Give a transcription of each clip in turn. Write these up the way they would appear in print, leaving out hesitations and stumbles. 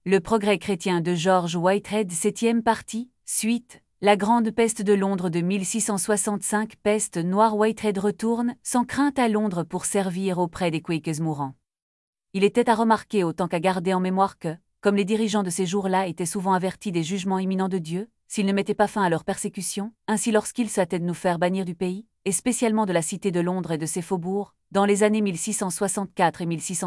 Le progrès chrétien de George Whitehead, 7e partie, suite, la grande peste de Londres de 1665, peste noire. Whitehead retourne, sans crainte à Londres pour servir auprès des Quakers mourants. Il était à remarquer autant qu'à garder en mémoire que, comme les dirigeants de ces jours-là étaient souvent avertis des jugements imminents de Dieu, s'ils ne mettaient pas fin à leur persécution, ainsi lorsqu'ils s'hâtaient de nous faire bannir du pays, et spécialement de la cité de Londres et de ses faubourgs, dans les années 1664 et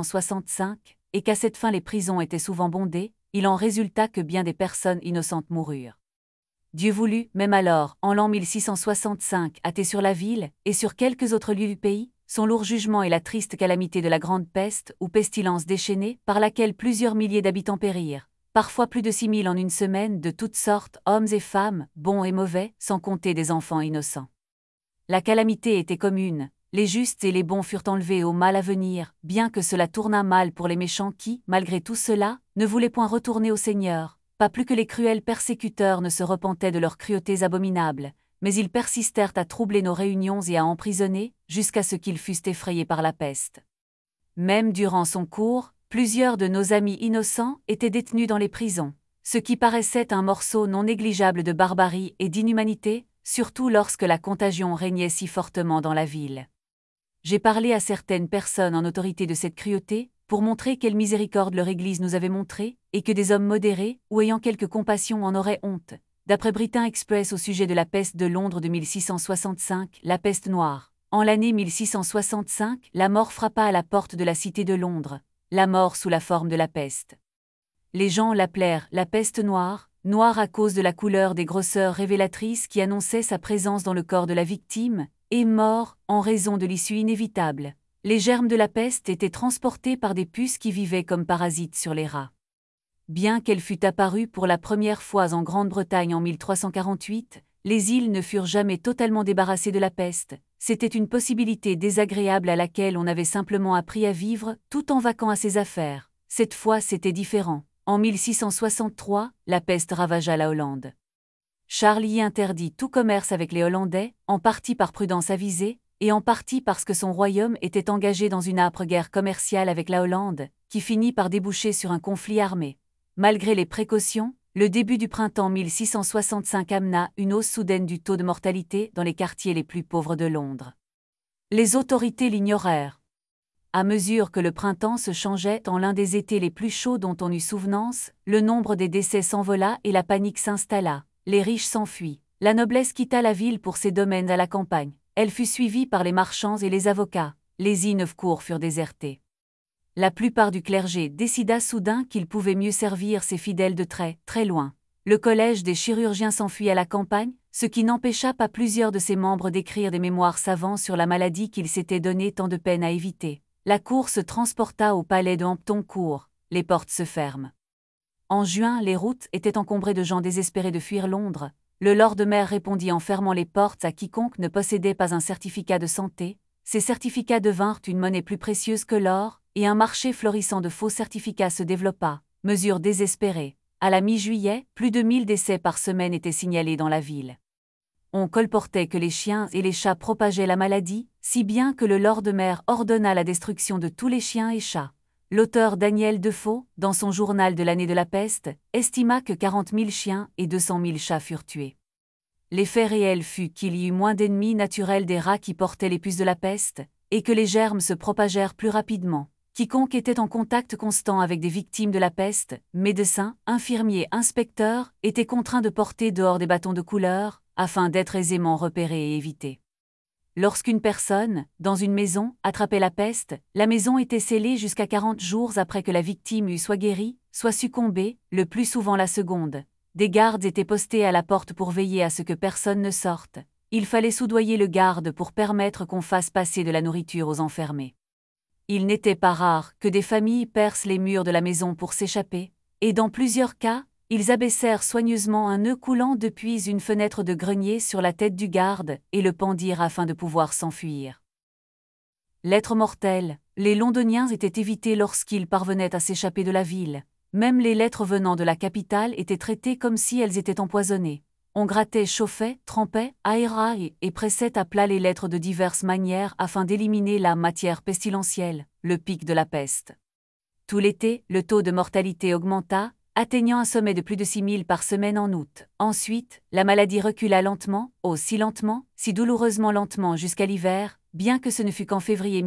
1665, et qu'à cette fin les prisons étaient souvent bondées, il en résulta que bien des personnes innocentes moururent. Dieu voulut, même alors, en l'an 1665, hâter sur la ville, et sur quelques autres lieux du pays, son lourd jugement et la triste calamité de la grande peste, ou pestilence déchaînée, par laquelle plusieurs milliers d'habitants périrent, parfois plus de 6 000 en une semaine, de toutes sortes, hommes et femmes, bons et mauvais, sans compter des enfants innocents. La calamité était commune, les justes et les bons furent enlevés au mal à venir, bien que cela tournât mal pour les méchants qui, malgré tout cela, ne voulaient point retourner au Seigneur, pas plus que les cruels persécuteurs ne se repentaient de leurs cruautés abominables, mais ils persistèrent à troubler nos réunions et à emprisonner, jusqu'à ce qu'ils fussent effrayés par la peste. Même durant son cours, plusieurs de nos amis innocents étaient détenus dans les prisons, ce qui paraissait un morceau non négligeable de barbarie et d'inhumanité, surtout lorsque la contagion régnait si fortement dans la ville. J'ai parlé à certaines personnes en autorité de cette cruauté, pour montrer quelle miséricorde leur Église nous avait montrée, et que des hommes modérés, ou ayant quelque compassion en auraient honte. D'après Britain Express au sujet de la peste de Londres de 1665, la peste noire. En l'année 1665, la mort frappa à la porte de la cité de Londres, la mort sous la forme de la peste. Les gens l'appelèrent la peste noire, noire à cause de la couleur des grosseurs révélatrices qui annonçaient sa présence dans le corps de la victime, et mort, en raison de l'issue inévitable. Les germes de la peste étaient transportés par des puces qui vivaient comme parasites sur les rats. Bien qu'elle fût apparue pour la première fois en Grande-Bretagne en 1348, les îles ne furent jamais totalement débarrassées de la peste. C'était une possibilité désagréable à laquelle on avait simplement appris à vivre, tout en vaquant à ses affaires. Cette fois, c'était différent. En 1663, la peste ravagea la Hollande. Charles y interdit tout commerce avec les Hollandais, en partie par prudence avisée, et en partie parce que son royaume était engagé dans une âpre guerre commerciale avec la Hollande, qui finit par déboucher sur un conflit armé. Malgré les précautions, le début du printemps 1665 amena une hausse soudaine du taux de mortalité dans les quartiers les plus pauvres de Londres. Les autorités l'ignorèrent. À mesure que le printemps se changeait en l'un des étés les plus chauds dont on eut souvenance, le nombre des décès s'envola et la panique s'installa. Les riches s'enfuient. La noblesse quitta la ville pour ses domaines à la campagne. Elle fut suivie par les marchands et les avocats. Les Inneuf-Cours furent désertés. La plupart du clergé décida soudain qu'il pouvait mieux servir ses fidèles de très, très loin. Le collège des chirurgiens s'enfuit à la campagne, ce qui n'empêcha pas plusieurs de ses membres d'écrire des mémoires savants sur la maladie qu'ils s'étaient donné tant de peine à éviter. La cour se transporta au palais de Hampton Court. Les portes se ferment. En juin, les routes étaient encombrées de gens désespérés de fuir Londres. Le Lord Mayor répondit en fermant les portes à quiconque ne possédait pas un certificat de santé. Ces certificats devinrent une monnaie plus précieuse que l'or, et un marché florissant de faux certificats se développa. Mesure désespérée. À la mi-juillet, plus de 1000 décès par semaine étaient signalés dans la ville. On colportait que les chiens et les chats propageaient la maladie, si bien que le Lord Mayor ordonna la destruction de tous les chiens et chats. L'auteur Daniel Defoe, dans son journal de l'année de la peste, estima que 40 000 chiens et 200 000 chats furent tués. L'effet réel fut qu'il y eut moins d'ennemis naturels des rats qui portaient les puces de la peste, et que les germes se propagèrent plus rapidement. Quiconque était en contact constant avec des victimes de la peste, médecins, infirmiers, inspecteurs, était contraint de porter dehors des bâtons de couleur, afin d'être aisément repéré et évité. Lorsqu'une personne, dans une maison, attrapait la peste, la maison était scellée jusqu'à 40 jours après que la victime eût soit guéri, soit succombé, le plus souvent la seconde. Des gardes étaient postés à la porte pour veiller à ce que personne ne sorte. Il fallait soudoyer le garde pour permettre qu'on fasse passer de la nourriture aux enfermés. Il n'était pas rare que des familles percent les murs de la maison pour s'échapper, et dans plusieurs cas, ils abaissèrent soigneusement un nœud coulant depuis une fenêtre de grenier sur la tête du garde et le pendirent afin de pouvoir s'enfuir. Lettres mortelles, les Londoniens étaient évités lorsqu'ils parvenaient à s'échapper de la ville. Même les lettres venant de la capitale étaient traitées comme si elles étaient empoisonnées. On grattait, chauffait, trempait, aéra et pressait à plat les lettres de diverses manières afin d'éliminer la matière pestilentielle, le pic de la peste. Tout l'été, le taux de mortalité augmenta, atteignant un sommet de plus de 6 000 par semaine en août. Ensuite, la maladie recula lentement, si lentement, si douloureusement lentement jusqu'à l'hiver, bien que ce ne fut qu'en février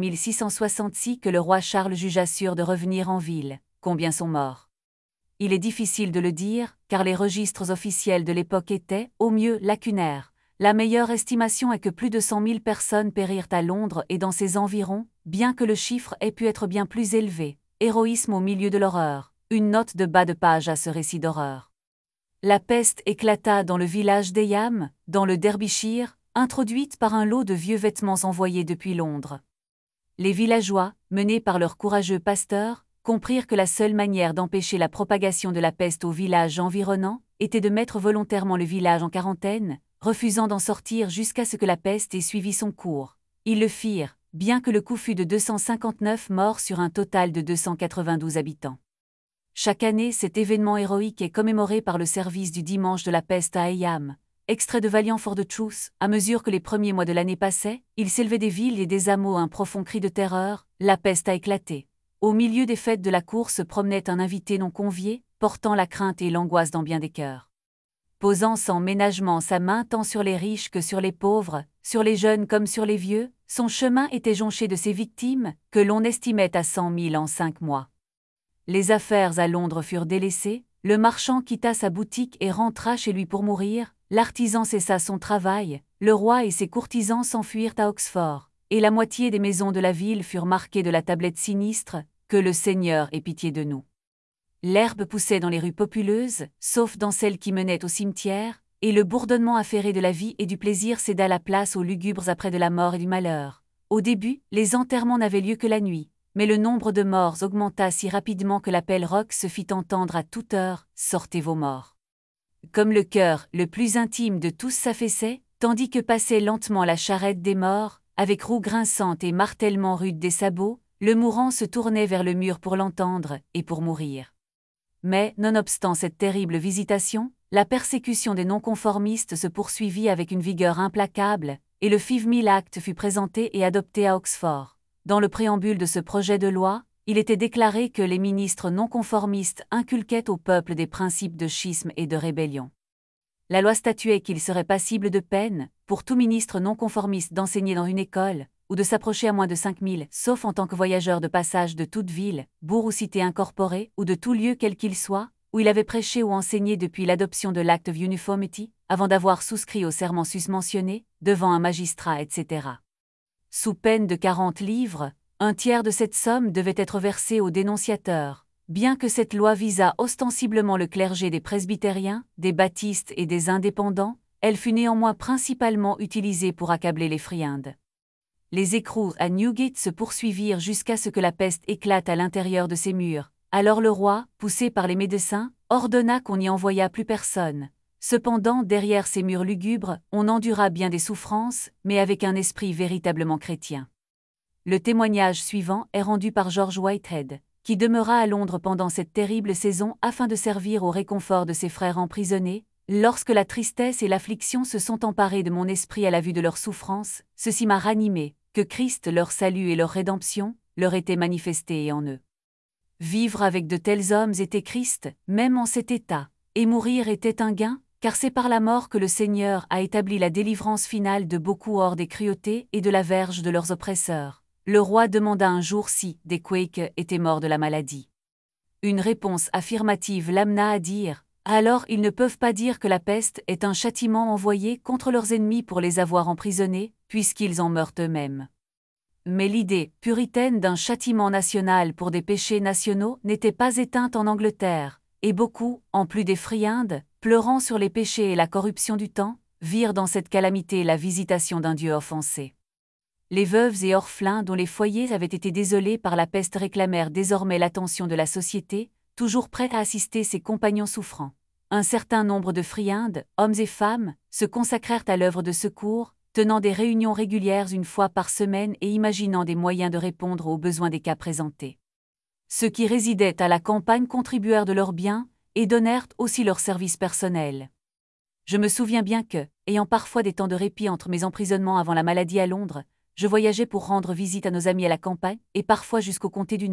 1666 que le roi Charles jugea sûr de revenir en ville. Combien sont morts? Il est difficile de le dire, car les registres officiels de l'époque étaient, au mieux, lacunaires. La meilleure estimation est que plus de 100 000 personnes périrent à Londres et dans ses environs, bien que le chiffre ait pu être bien plus élevé. Héroïsme au milieu de l'horreur. Une note de bas de page à ce récit d'horreur. La peste éclata dans le village d'Eyam, dans le Derbyshire, introduite par un lot de vieux vêtements envoyés depuis Londres. Les villageois, menés par leurs courageux pasteurs, comprirent que la seule manière d'empêcher la propagation de la peste aux villages environnants était de mettre volontairement le village en quarantaine, refusant d'en sortir jusqu'à ce que la peste ait suivi son cours. Ils le firent, bien que le coût fût de 259 morts sur un total de 292 habitants. Chaque année, cet événement héroïque est commémoré par le service du dimanche de la peste à Eyam. Extrait de Valiant for the Truth, à mesure que les premiers mois de l'année passaient, il s'élevait des villes et des hameaux un profond cri de terreur, la peste a éclaté. Au milieu des fêtes de la cour se promenait un invité non convié, portant la crainte et l'angoisse dans bien des cœurs. Posant sans ménagement sa main tant sur les riches que sur les pauvres, sur les jeunes comme sur les vieux, son chemin était jonché de ses victimes, que l'on estimait à 100 000 en 5 mois. Les affaires à Londres furent délaissées, le marchand quitta sa boutique et rentra chez lui pour mourir, l'artisan cessa son travail, le roi et ses courtisans s'enfuirent à Oxford, et la moitié des maisons de la ville furent marquées de la tablette sinistre « Que le Seigneur ait pitié de nous ». L'herbe poussait dans les rues populeuses, sauf dans celles qui menaient au cimetière, et le bourdonnement affairé de la vie et du plaisir céda la place aux lugubres après de la mort et du malheur. Au début, les enterrements n'avaient lieu que la nuit. Mais le nombre de morts augmenta si rapidement que l'appel rock se fit entendre à toute heure, « Sortez vos morts ». Comme le cœur, le plus intime de tous s'affaissait, tandis que passait lentement la charrette des morts, avec roues grinçantes et martèlement rudes des sabots, le mourant se tournait vers le mur pour l'entendre, et pour mourir. Mais, nonobstant cette terrible visitation, la persécution des non-conformistes se poursuivit avec une vigueur implacable, et le 5000 Act fut présenté et adopté à Oxford. Dans le préambule de ce projet de loi, il était déclaré que les ministres non-conformistes inculquaient au peuple des principes de schisme et de rébellion. La loi statuait qu'il serait passible de peine, pour tout ministre non-conformiste d'enseigner dans une école, ou de s'approcher à moins de 5000, sauf en tant que voyageur de passage de toute ville, bourg ou cité incorporée, ou de tout lieu quel qu'il soit, où il avait prêché ou enseigné depuis l'adoption de l'Act of Uniformity, avant d'avoir souscrit au serment susmentionné, devant un magistrat, etc. Sous peine de 40 livres, un tiers de cette somme devait être versé aux dénonciateurs. Bien que cette loi visât ostensiblement le clergé des presbytériens, des baptistes et des indépendants, elle fut néanmoins principalement utilisée pour accabler les friandes. Les écrous à Newgate se poursuivirent jusqu'à ce que la peste éclate à l'intérieur de ces murs. Alors le roi, poussé par les médecins, ordonna qu'on n'y envoyât plus personne. Cependant, derrière ces murs lugubres, on endura bien des souffrances, mais avec un esprit véritablement chrétien. Le témoignage suivant est rendu par George Whitehead, qui demeura à Londres pendant cette terrible saison afin de servir au réconfort de ses frères emprisonnés. Lorsque la tristesse et l'affliction se sont emparées de mon esprit à la vue de leurs souffrances, ceci m'a ranimé, que Christ, leur salut et leur rédemption, leur était manifesté en eux. Vivre avec de tels hommes était Christ, même en cet état, et mourir était un gain, car c'est par la mort que le Seigneur a établi la délivrance finale de beaucoup hors des cruautés et de la verge de leurs oppresseurs. Le roi demanda un jour si des Quakes étaient morts de la maladie. Une réponse affirmative l'amena à dire « Alors ils ne peuvent pas dire que la peste est un châtiment envoyé contre leurs ennemis pour les avoir emprisonnés, puisqu'ils en meurent eux-mêmes. » Mais l'idée puritaine d'un châtiment national pour des péchés nationaux n'était pas éteinte en Angleterre, et beaucoup, en plus des friandes, pleurant sur les péchés et la corruption du temps, virent dans cette calamité la visitation d'un Dieu offensé. Les veuves et orphelins dont les foyers avaient été désolés par la peste réclamèrent désormais l'attention de la société, toujours prête à assister ses compagnons souffrants. Un certain nombre de friandes, hommes et femmes, se consacrèrent à l'œuvre de secours, tenant des réunions régulières une fois par semaine et imaginant des moyens de répondre aux besoins des cas présentés. Ceux qui résidaient à la campagne contribuèrent de leurs biens, et donnèrent aussi leur service personnel. Je me souviens bien que, ayant parfois des temps de répit entre mes emprisonnements avant la maladie à Londres, je voyageais pour rendre visite à nos amis à la campagne, et parfois jusqu'au comté du Nord.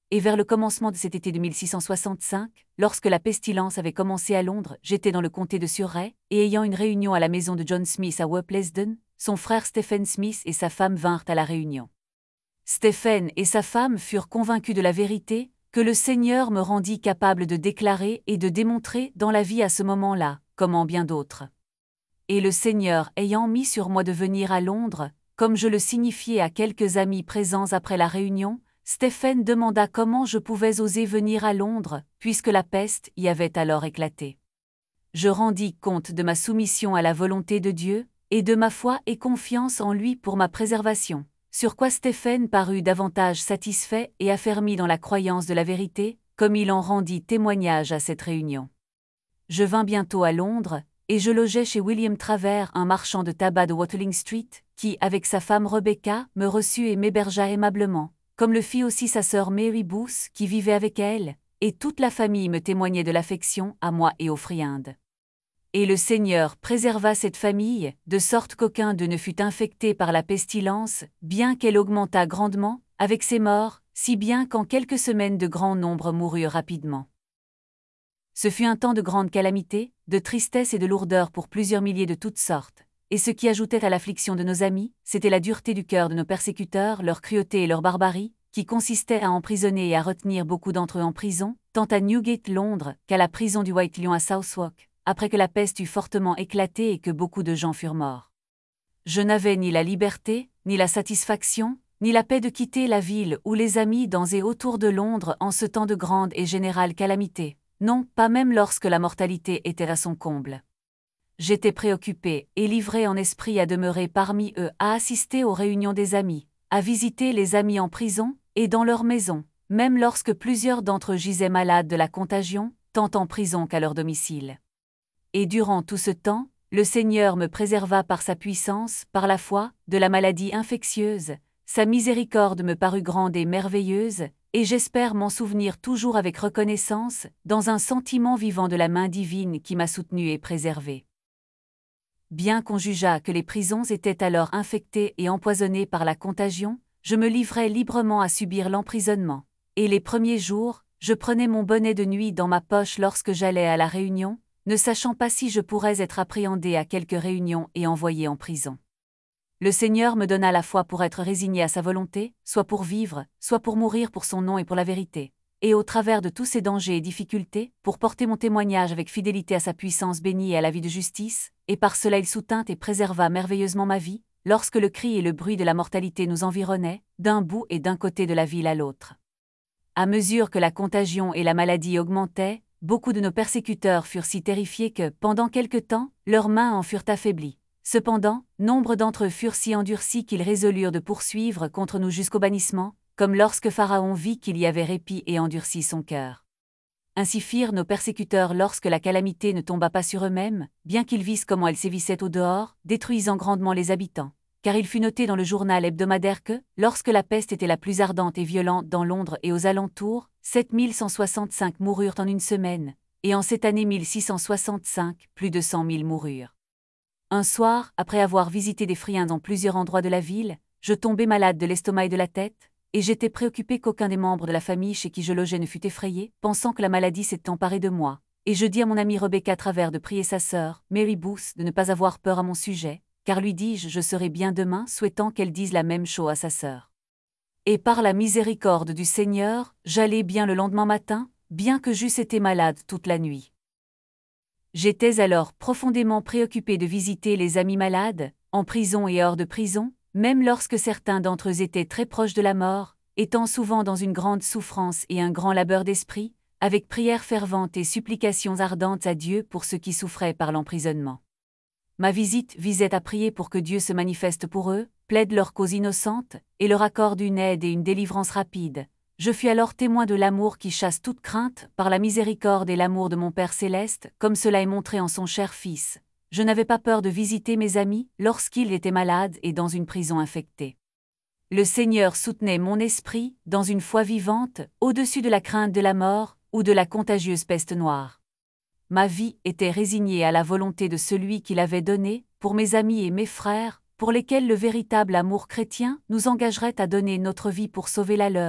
et vers le commencement de cet été de 1665, lorsque la pestilence avait commencé à Londres, j'étais dans le comté de Surrey, et ayant une réunion à la maison de John Smith à Worplesdon, son frère Stephen Smith et sa femme vinrent à la réunion. Stephen et sa femme furent convaincus de la vérité, que le Seigneur me rendit capable de déclarer et de démontrer dans la vie à ce moment-là, comme en bien d'autres. Et le Seigneur ayant mis sur moi de venir à Londres, comme je le signifiai à quelques amis présents après la réunion, Stephen demanda comment je pouvais oser venir à Londres, puisque la peste y avait alors éclaté. Je rendis compte de ma soumission à la volonté de Dieu, et de ma foi et confiance en lui pour ma préservation, sur quoi Stephen parut davantage satisfait et affermi dans la croyance de la vérité, comme il en rendit témoignage à cette réunion. Je vins bientôt à Londres, et je logeai chez William Travers, un marchand de tabac de Watling Street, qui, avec sa femme Rebecca, me reçut et m'hébergea aimablement, comme le fit aussi sa sœur Mary Booth, qui vivait avec elle, et toute la famille me témoignait de l'affection à moi et aux friandes. Et le Seigneur préserva cette famille, de sorte qu'aucun d'eux ne fut infecté par la pestilence, bien qu'elle augmentât grandement, avec ses morts, si bien qu'en quelques semaines de grand nombre moururent rapidement. Ce fut un temps de grande calamité, de tristesse et de lourdeur pour plusieurs milliers de toutes sortes, et ce qui ajoutait à l'affliction de nos amis, c'était la dureté du cœur de nos persécuteurs, leur cruauté et leur barbarie, qui consistait à emprisonner et à retenir beaucoup d'entre eux en prison, tant à Newgate, Londres, qu'à la prison du White Lion à Southwark, après que la peste eut fortement éclaté et que beaucoup de gens furent morts. Je n'avais ni la liberté, ni la satisfaction, ni la paix de quitter la ville ou les amis dans et autour de Londres en ce temps de grande et générale calamité. Non, pas même lorsque la mortalité était à son comble. J'étais préoccupé et livré en esprit à demeurer parmi eux, à assister aux réunions des amis, à visiter les amis en prison et dans leur maison, même lorsque plusieurs d'entre eux gisaient malades de la contagion, tant en prison qu'à leur domicile. Et durant tout ce temps, le Seigneur me préserva par sa puissance, par la foi, de la maladie infectieuse, sa miséricorde me parut grande et merveilleuse, et j'espère m'en souvenir toujours avec reconnaissance, dans un sentiment vivant de la main divine qui m'a soutenu et préservé. Bien qu'on jugeât que les prisons étaient alors infectées et empoisonnées par la contagion, je me livrais librement à subir l'emprisonnement, et les premiers jours, je prenais mon bonnet de nuit dans ma poche lorsque j'allais à la réunion, ne sachant pas si je pourrais être appréhendé à quelque réunion et envoyé en prison. Le Seigneur me donna la foi pour être résigné à sa volonté, soit pour vivre, soit pour mourir pour son nom et pour la vérité, et au travers de tous ces dangers et difficultés, pour porter mon témoignage avec fidélité à sa puissance bénie et à la vie de justice, et par cela il soutint et préserva merveilleusement ma vie, lorsque le cri et le bruit de la mortalité nous environnaient, d'un bout et d'un côté de la ville à l'autre. À mesure que la contagion et la maladie augmentaient, beaucoup de nos persécuteurs furent si terrifiés que, pendant quelque temps, leurs mains en furent affaiblies. Cependant, nombre d'entre eux furent si endurcis qu'ils résolurent de poursuivre contre nous jusqu'au bannissement, comme lorsque Pharaon vit qu'il y avait répit et endurci son cœur. Ainsi firent nos persécuteurs lorsque la calamité ne tomba pas sur eux-mêmes, bien qu'ils vissent comment elle sévissait au dehors, détruisant grandement les habitants. Car il fut noté dans le journal hebdomadaire que, lorsque la peste était la plus ardente et violente dans Londres et aux alentours, 7165 moururent en une semaine, et en cette année 1665, plus de 100 000 moururent. Un soir, après avoir visité des friands dans plusieurs endroits de la ville, je tombai malade de l'estomac et de la tête, et j'étais préoccupé qu'aucun des membres de la famille chez qui je logeais ne fût effrayé, pensant que la maladie s'était emparée de moi, et je dis à mon amie Rebecca Travers de prier sa sœur, Mary Booth, de ne pas avoir peur à mon sujet, car lui dis-je, je serai bien demain, souhaitant qu'elle dise la même chose à sa sœur. Et par la miséricorde du Seigneur, j'allai bien le lendemain matin, bien que j'eusse été malade toute la nuit. J'étais alors profondément préoccupé de visiter les amis malades, en prison et hors de prison, même lorsque certains d'entre eux étaient très proches de la mort, étant souvent dans une grande souffrance et un grand labeur d'esprit, avec prières ferventes et supplications ardentes à Dieu pour ceux qui souffraient par l'emprisonnement. Ma visite visait à prier pour que Dieu se manifeste pour eux, plaide leur cause innocente, et leur accorde une aide et une délivrance rapide. Je fus alors témoin de l'amour qui chasse toute crainte, par la miséricorde et l'amour de mon Père céleste, comme cela est montré en son cher Fils. Je n'avais pas peur de visiter mes amis lorsqu'ils étaient malades et dans une prison infectée. Le Seigneur soutenait mon esprit, dans une foi vivante, au-dessus de la crainte de la mort ou de la contagieuse peste noire. Ma vie était résignée à la volonté de celui qui l'avait donnée, pour mes amis et mes frères, pour lesquels le véritable amour chrétien nous engagerait à donner notre vie pour sauver la leur,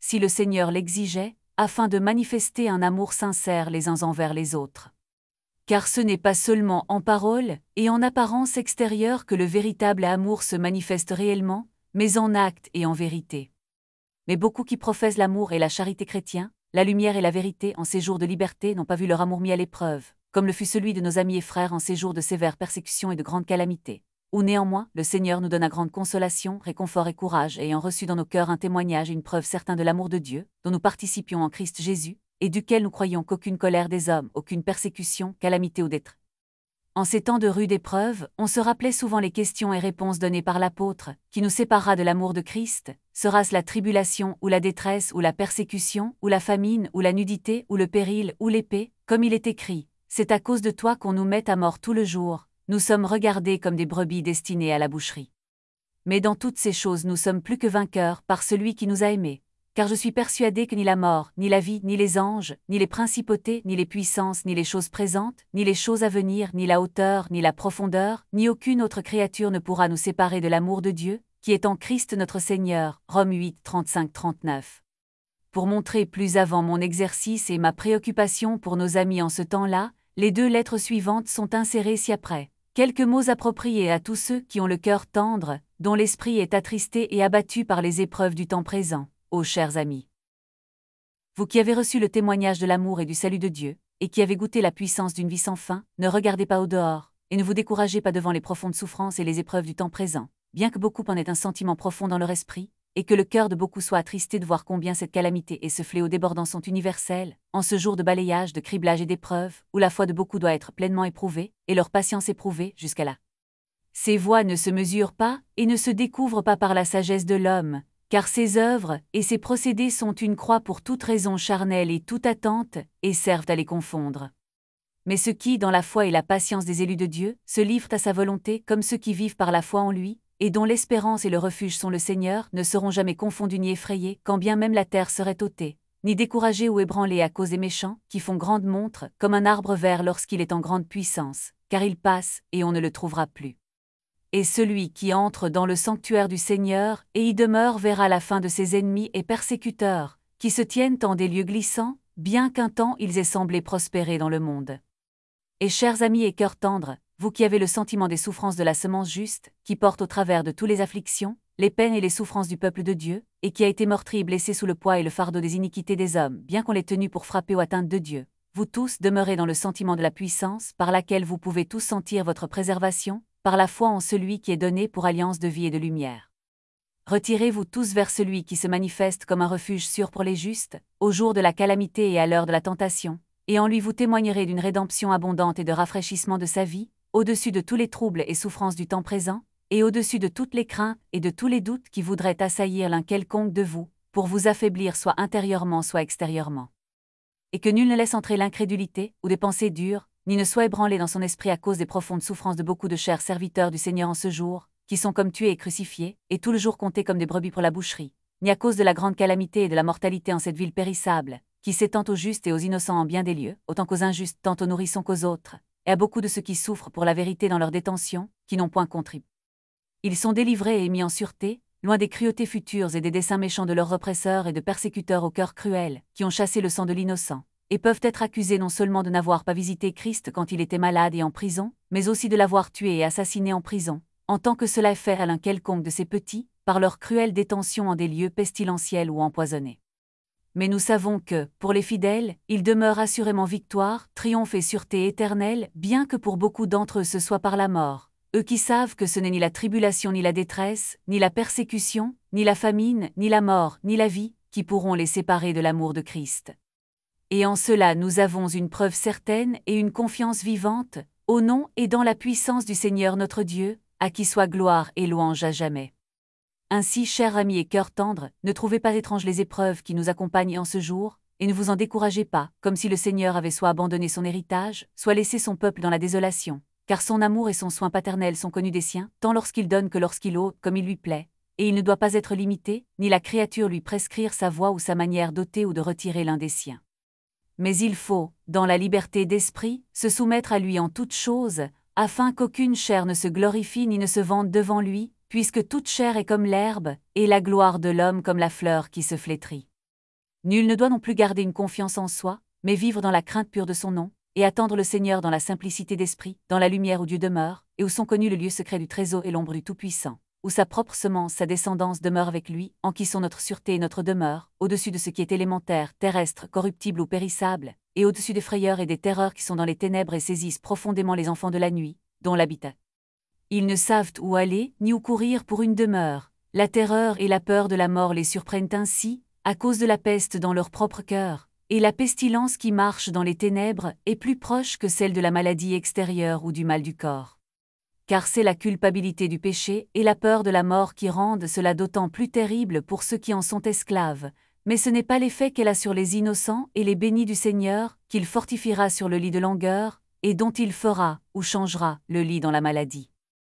si le Seigneur l'exigeait, afin de manifester un amour sincère les uns envers les autres. Car ce n'est pas seulement en parole et en apparence extérieure que le véritable amour se manifeste réellement, mais en acte et en vérité. Mais beaucoup qui professent l'amour et la charité chrétien, la lumière et la vérité en ces jours de liberté n'ont pas vu leur amour mis à l'épreuve, comme le fut celui de nos amis et frères en ces jours de sévères persécutions et de grandes calamités. Où néanmoins, le Seigneur nous donne à grande consolation, réconfort et courage, ayant reçu dans nos cœurs un témoignage et une preuve certaine de l'amour de Dieu, dont nous participions en Christ Jésus, et duquel nous croyons qu'aucune colère des hommes, aucune persécution, calamité ou détresse. En ces temps de rude épreuve, on se rappelait souvent les questions et réponses données par l'apôtre, qui nous séparera de l'amour de Christ. Sera-ce la tribulation, ou la détresse, ou la persécution, ou la famine, ou la nudité, ou le péril, ou l'épée, comme il est écrit, c'est à cause de toi qu'on nous met à mort tout le jour, nous sommes regardés comme des brebis destinées à la boucherie. Mais dans toutes ces choses nous sommes plus que vainqueurs par celui qui nous a aimés. Car je suis persuadé que ni la mort, ni la vie, ni les anges, ni les principautés, ni les puissances, ni les choses présentes, ni les choses à venir, ni la hauteur, ni la profondeur, ni aucune autre créature ne pourra nous séparer de l'amour de Dieu, qui est en Christ notre Seigneur. Romains 8, 35-39. Pour montrer plus avant mon exercice et ma préoccupation pour nos amis en ce temps-là, les 2 lettres suivantes sont insérées ci-après. Quelques mots appropriés à tous ceux qui ont le cœur tendre, dont l'esprit est attristé et abattu par les épreuves du temps présent. Ô chers amis, vous qui avez reçu le témoignage de l'amour et du salut de Dieu, et qui avez goûté la puissance d'une vie sans fin, ne regardez pas au dehors, et ne vous découragez pas devant les profondes souffrances et les épreuves du temps présent, bien que beaucoup en aient un sentiment profond dans leur esprit, et que le cœur de beaucoup soit attristé de voir combien cette calamité et ce fléau débordant sont universels, en ce jour de balayage, de criblage et d'épreuves, où la foi de beaucoup doit être pleinement éprouvée, et leur patience éprouvée jusqu'à là. Ces voies ne se mesurent pas, et ne se découvrent pas par la sagesse de l'homme, car ses œuvres et ses procédés sont une croix pour toute raison charnelle et toute attente, et servent à les confondre. Mais ceux qui, dans la foi et la patience des élus de Dieu, se livrent à sa volonté comme ceux qui vivent par la foi en lui, et dont l'espérance et le refuge sont le Seigneur, ne seront jamais confondus ni effrayés, quand bien même la terre serait ôtée, ni découragés ou ébranlés à cause des méchants, qui font grande montre, comme un arbre vert lorsqu'il est en grande puissance, car il passe, et on ne le trouvera plus. Et celui qui entre dans le sanctuaire du Seigneur et y demeure verra la fin de ses ennemis et persécuteurs, qui se tiennent en des lieux glissants, bien qu'un temps ils aient semblé prospérer dans le monde. Et chers amis et cœurs tendres, vous qui avez le sentiment des souffrances de la semence juste, qui porte au travers de toutes les afflictions, les peines et les souffrances du peuple de Dieu, et qui a été meurtri et blessé sous le poids et le fardeau des iniquités des hommes, bien qu'on l'ait tenu pour frapper aux atteintes de Dieu, vous tous demeurez dans le sentiment de la puissance par laquelle vous pouvez tous sentir votre préservation, par la foi en celui qui est donné pour alliance de vie et de lumière. Retirez-vous tous vers celui qui se manifeste comme un refuge sûr pour les justes, au jour de la calamité et à l'heure de la tentation, et en lui vous témoignerez d'une rédemption abondante et de rafraîchissement de sa vie, au-dessus de tous les troubles et souffrances du temps présent, et au-dessus de toutes les craintes et de tous les doutes qui voudraient assaillir l'un quelconque de vous, pour vous affaiblir soit intérieurement soit extérieurement. Et que nul ne laisse entrer l'incrédulité, ou des pensées dures, ni ne soit ébranlé dans son esprit à cause des profondes souffrances de beaucoup de chers serviteurs du Seigneur en ce jour, qui sont comme tués et crucifiés, et tout le jour comptés comme des brebis pour la boucherie, ni à cause de la grande calamité et de la mortalité en cette ville périssable, qui s'étend aux justes et aux innocents en bien des lieux, autant qu'aux injustes tant aux nourrissons qu'aux autres, et à beaucoup de ceux qui souffrent pour la vérité dans leur détention, qui n'ont point contribué. Ils sont délivrés et mis en sûreté, loin des cruautés futures et des desseins méchants de leurs represseurs et de persécuteurs au cœur cruel, qui ont chassé le sang de l'innocent, et peuvent être accusés non seulement de n'avoir pas visité Christ quand il était malade et en prison, mais aussi de l'avoir tué et assassiné en prison, en tant que cela est fait à l'un quelconque de ces petits, par leur cruelle détention en des lieux pestilentiels ou empoisonnés. Mais nous savons que, pour les fidèles, il demeure assurément victoire, triomphe et sûreté éternelle, bien que pour beaucoup d'entre eux ce soit par la mort, eux qui savent que ce n'est ni la tribulation ni la détresse, ni la persécution, ni la famine, ni la mort, ni la vie, qui pourront les séparer de l'amour de Christ. Et en cela nous avons une preuve certaine et une confiance vivante, au nom et dans la puissance du Seigneur notre Dieu, à qui soit gloire et louange à jamais. Ainsi, chers amis et cœurs tendres, ne trouvez pas étranges les épreuves qui nous accompagnent en ce jour, et ne vous en découragez pas, comme si le Seigneur avait soit abandonné son héritage, soit laissé son peuple dans la désolation, car son amour et son soin paternel sont connus des siens, tant lorsqu'il donne que lorsqu'il ôte, comme il lui plaît, et il ne doit pas être limité, ni la créature lui prescrire sa voie ou sa manière d'ôter ou de retirer l'un des siens. Mais il faut, dans la liberté d'esprit, se soumettre à lui en toutes choses, afin qu'aucune chair ne se glorifie ni ne se vante devant lui, puisque toute chair est comme l'herbe, et la gloire de l'homme comme la fleur qui se flétrit. Nul ne doit non plus garder une confiance en soi, mais vivre dans la crainte pure de son nom, et attendre le Seigneur dans la simplicité d'esprit, dans la lumière où Dieu demeure, et où sont connus le lieu secret du trésor et l'ombre du Tout-Puissant, où sa propre semence, sa descendance demeure avec lui, en qui sont notre sûreté et notre demeure, au-dessus de ce qui est élémentaire, terrestre, corruptible ou périssable, et au-dessus des frayeurs et des terreurs qui sont dans les ténèbres et saisissent profondément les enfants de la nuit, dont l'habitat. Ils ne savent où aller, ni où courir pour une demeure. La terreur et la peur de la mort les surprennent ainsi, à cause de la peste dans leur propre cœur, et la pestilence qui marche dans les ténèbres est plus proche que celle de la maladie extérieure ou du mal du corps. Car c'est la culpabilité du péché et la peur de la mort qui rendent cela d'autant plus terrible pour ceux qui en sont esclaves, mais ce n'est pas l'effet qu'elle a sur les innocents et les bénis du Seigneur, qu'il fortifiera sur le lit de langueur, et dont il fera, ou changera, le lit dans la maladie.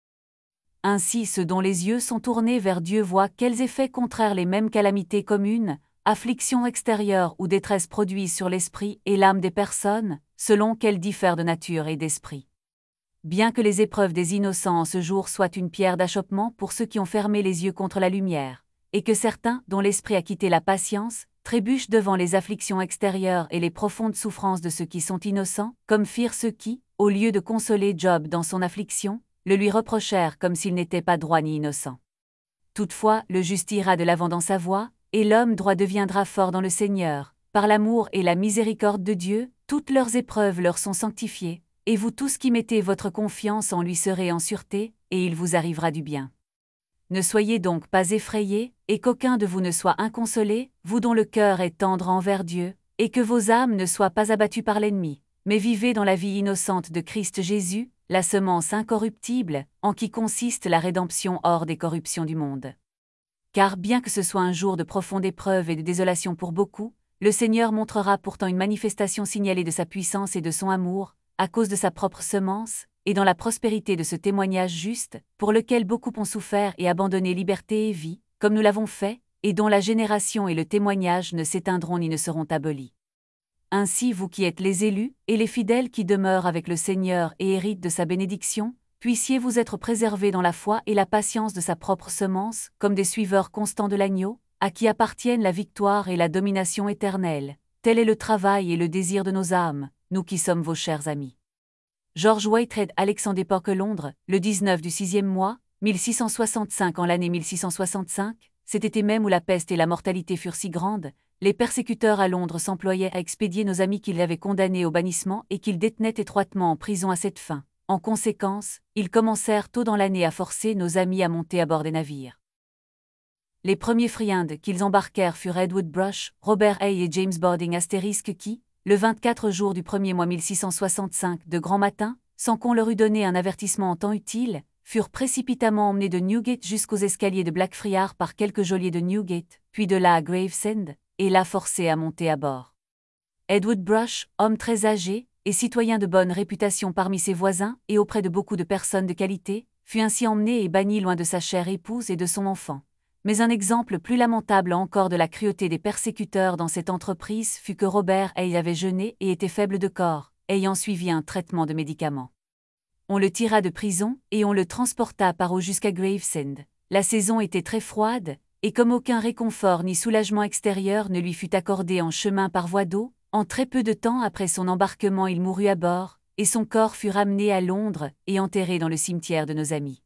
Ainsi ceux dont les yeux sont tournés vers Dieu voient quels effets contraires les mêmes calamités communes, afflictions extérieures ou détresse produisent sur l'esprit et l'âme des personnes, selon qu'elles diffèrent de nature et d'esprit. Bien que les épreuves des innocents en ce jour soient une pierre d'achoppement pour ceux qui ont fermé les yeux contre la lumière, et que certains, dont l'esprit a quitté la patience, trébuchent devant les afflictions extérieures et les profondes souffrances de ceux qui sont innocents, comme firent ceux qui, au lieu de consoler Job dans son affliction, le lui reprochèrent comme s'il n'était pas droit ni innocent. Toutefois, le juste ira de l'avant dans sa voie, et l'homme droit deviendra fort dans le Seigneur. Par l'amour et la miséricorde de Dieu, toutes leurs épreuves leur sont sanctifiées, et vous tous qui mettez votre confiance en lui serez en sûreté, et il vous arrivera du bien. Ne soyez donc pas effrayés, et qu'aucun de vous ne soit inconsolé, vous dont le cœur est tendre envers Dieu, et que vos âmes ne soient pas abattues par l'ennemi, mais vivez dans la vie innocente de Christ Jésus, la semence incorruptible, en qui consiste la rédemption hors des corruptions du monde. Car bien que ce soit un jour de profonde épreuve et de désolation pour beaucoup, le Seigneur montrera pourtant une manifestation signalée de sa puissance et de son amour, à cause de sa propre semence, et dans la prospérité de ce témoignage juste, pour lequel beaucoup ont souffert et abandonné liberté et vie, comme nous l'avons fait, et dont la génération et le témoignage ne s'éteindront ni ne seront abolis. Ainsi vous qui êtes les élus, et les fidèles qui demeurent avec le Seigneur et héritent de sa bénédiction, puissiez vous être préservés dans la foi et la patience de sa propre semence, comme des suiveurs constants de l'agneau, à qui appartiennent la victoire et la domination éternelle. Tel est le travail et le désir de nos âmes, nous qui sommes vos chers amis. George Whitehead, Alexandre Époque, Londres, le 19 du 6e mois, 1665. En l'année 1665, cet été même où la peste et la mortalité furent si grandes, les persécuteurs à Londres s'employaient à expédier nos amis qu'ils avaient condamnés au bannissement et qu'ils détenaient étroitement en prison à cette fin. En conséquence, ils commencèrent tôt dans l'année à forcer nos amis à monter à bord des navires. Les premiers friandes qu'ils embarquèrent furent Edward Brush, Robert Hay et James Bording * qui, le 24 jour du 1er mois 1665 de grand matin, sans qu'on leur eût donné un avertissement en temps utile, furent précipitamment emmenés de Newgate jusqu'aux escaliers de Blackfriars par quelques geôliers de Newgate, puis de là à Gravesend, et là forcés à monter à bord. Edward Brush, homme très âgé, et citoyen de bonne réputation parmi ses voisins et auprès de beaucoup de personnes de qualité, fut ainsi emmené et banni loin de sa chère épouse et de son enfant. Mais un exemple plus lamentable encore de la cruauté des persécuteurs dans cette entreprise fut que Robert Hay avait jeûné et était faible de corps, ayant suivi un traitement de médicaments. On le tira de prison et on le transporta par eau jusqu'à Gravesend. La saison était très froide, et comme aucun réconfort ni soulagement extérieur ne lui fut accordé en chemin par voie d'eau, en très peu de temps après son embarquement il mourut à bord, et son corps fut ramené à Londres et enterré dans le cimetière de nos amis.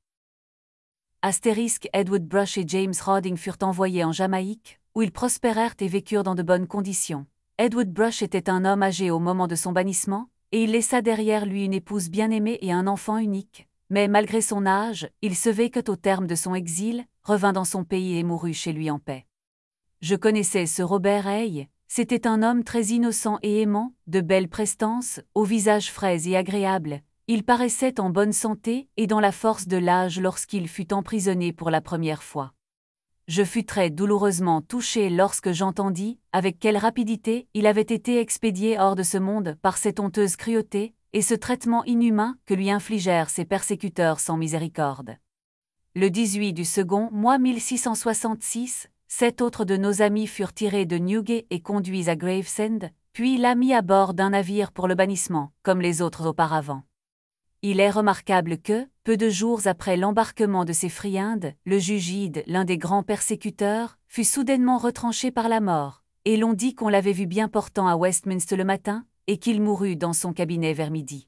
Edward Brush et James Harding furent envoyés en Jamaïque, où ils prospérèrent et vécurent dans de bonnes conditions. Edward Brush était un homme âgé au moment de son bannissement, et il laissa derrière lui une épouse bien-aimée et un enfant unique. Mais malgré son âge, il se vécut au terme de son exil, revint dans son pays et mourut chez lui en paix. Je connaissais ce Robert Hay, c'était un homme très innocent et aimant, de belle prestance, au visage frais et agréable. Il paraissait en bonne santé et dans la force de l'âge lorsqu'il fut emprisonné pour la première fois. Je fus très douloureusement touché lorsque j'entendis avec quelle rapidité il avait été expédié hors de ce monde par cette honteuse cruauté, et ce traitement inhumain que lui infligèrent ses persécuteurs sans miséricorde. Le 18 du second mois 1666, 7 autres de nos amis furent tirés de Newgate et conduits à Gravesend, puis l'a mis à bord d'un navire pour le bannissement, comme les autres auparavant. Il est remarquable que, peu de jours après l'embarquement de ces friandes, le juge Hyde, l'un des grands persécuteurs, fut soudainement retranché par la mort. et l'on dit qu'on l'avait vu bien portant à Westminster le matin, et qu'il mourut dans son cabinet vers midi.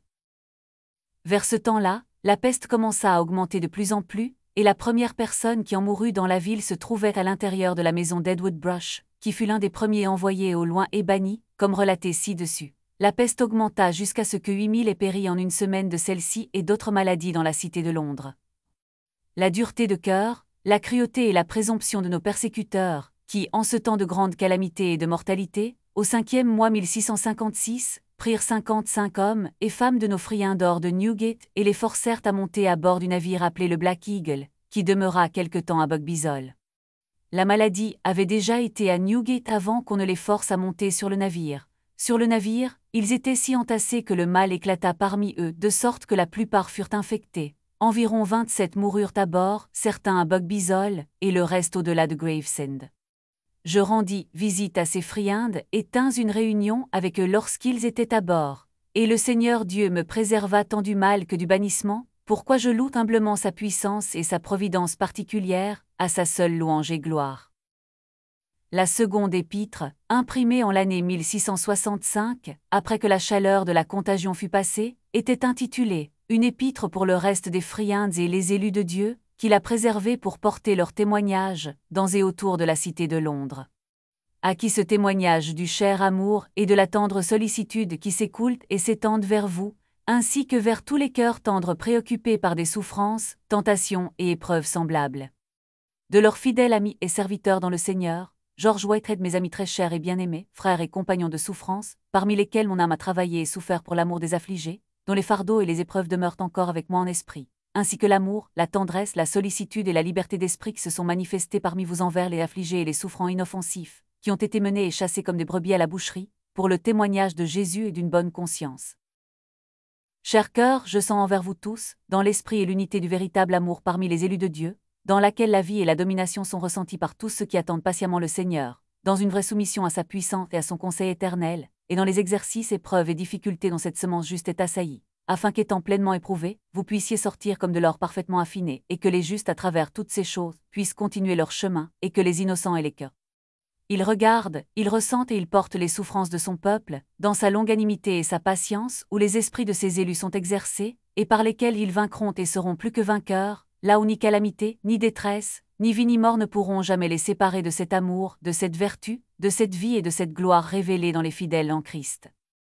Vers ce temps-là, la peste commença à augmenter de plus en plus, et la première personne qui en mourut dans la ville se trouvait à l'intérieur de la maison d'Edward Brush, qui fut l'un des premiers envoyés au loin et banni, comme relaté ci-dessus. La peste augmenta jusqu'à ce que 8000 aient péri en une semaine de celle-ci et d'autres maladies dans la cité de Londres. La dureté de cœur, la cruauté et la présomption de nos persécuteurs, qui, en ce temps de grande calamité et de mortalité, au 5e mois 1656, prirent 55 hommes et femmes de nos friands d'or de Newgate et les forcèrent à monter à bord du navire appelé le Black Eagle, qui demeura quelque temps à Bugbisol. La maladie avait déjà été à Newgate avant qu'on ne les force à monter sur le navire. Sur le navire, ils étaient si entassés que le mal éclata parmi eux, de sorte que la plupart furent infectés. Environ 27 moururent à bord, certains à Bugbisol, et le reste au-delà de Gravesend. Je rendis visite à ces friandes et tins une réunion avec eux lorsqu'ils étaient à bord. Et le Seigneur Dieu me préserva tant du mal que du bannissement, pourquoi je loue humblement sa puissance et sa providence particulière, à sa seule louange et gloire. La seconde épître, imprimée en l'année 1665, après que la chaleur de la contagion fut passée, était intitulée « Une épître pour le reste des friandes et les élus de Dieu », qu'il a préservé pour porter leur témoignage, dans et autour de la cité de Londres. À qui ce témoignage du cher amour et de la tendre sollicitude qui s'écoulent et s'étendent vers vous, ainsi que vers tous les cœurs tendres préoccupés par des souffrances, tentations et épreuves semblables. De leurs fidèles amis et serviteurs dans le Seigneur, George Whitehead, mes amis très chers et bien-aimés, frères et compagnons de souffrance, parmi lesquels mon âme a travaillé et souffert pour l'amour des affligés, dont les fardeaux et les épreuves demeurent encore avec moi en esprit, ainsi que l'amour, la tendresse, la sollicitude et la liberté d'esprit qui se sont manifestés parmi vous envers les affligés et les souffrants inoffensifs, qui ont été menés et chassés comme des brebis à la boucherie, pour le témoignage de Jésus et d'une bonne conscience. Chers cœurs, je sens envers vous tous, dans l'esprit et l'unité du véritable amour parmi les élus de Dieu, dans laquelle la vie et la domination sont ressenties par tous ceux qui attendent patiemment le Seigneur, dans une vraie soumission à sa puissance et à son conseil éternel, et dans les exercices, épreuves et difficultés dont cette semence juste est assaillie, afin qu'étant pleinement éprouvés, vous puissiez sortir comme de l'or parfaitement affiné, et que les justes à travers toutes ces choses puissent continuer leur chemin, et que les innocents aient les cœurs. Il regarde, il ressent et il porte les souffrances de son peuple, dans sa longanimité et sa patience, où les esprits de ses élus sont exercés, et par lesquels ils vaincront et seront plus que vainqueurs, là où ni calamité, ni détresse, ni vie ni mort ne pourront jamais les séparer de cet amour, de cette vertu, de cette vie et de cette gloire révélée dans les fidèles en Christ.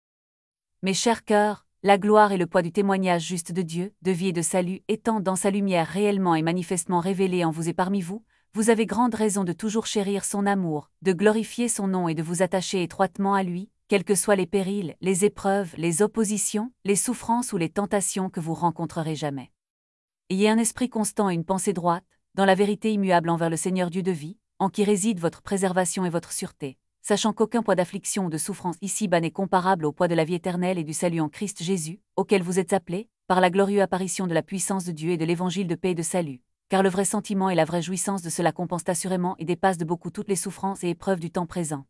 Mes chers cœurs, la gloire et le poids du témoignage juste de Dieu, de vie et de salut, étant dans sa lumière réellement et manifestement révélée en vous et parmi vous, vous avez grande raison de toujours chérir son amour, de glorifier son nom et de vous attacher étroitement à lui, quels que soient les périls, les épreuves, les oppositions, les souffrances ou les tentations que vous rencontrerez jamais. Ayez un esprit constant et une pensée droite, dans la vérité immuable envers le Seigneur Dieu de vie, en qui réside votre préservation et votre sûreté, sachant qu'aucun poids d'affliction ou de souffrance ici-bas n'est comparable au poids de la vie éternelle et du salut en Christ Jésus, auquel vous êtes appelés, par la glorieuse apparition de la puissance de Dieu et de l'évangile de paix et de salut. Car le vrai sentiment et la vraie jouissance de cela compensent assurément et dépassent de beaucoup toutes les souffrances et épreuves du temps présent.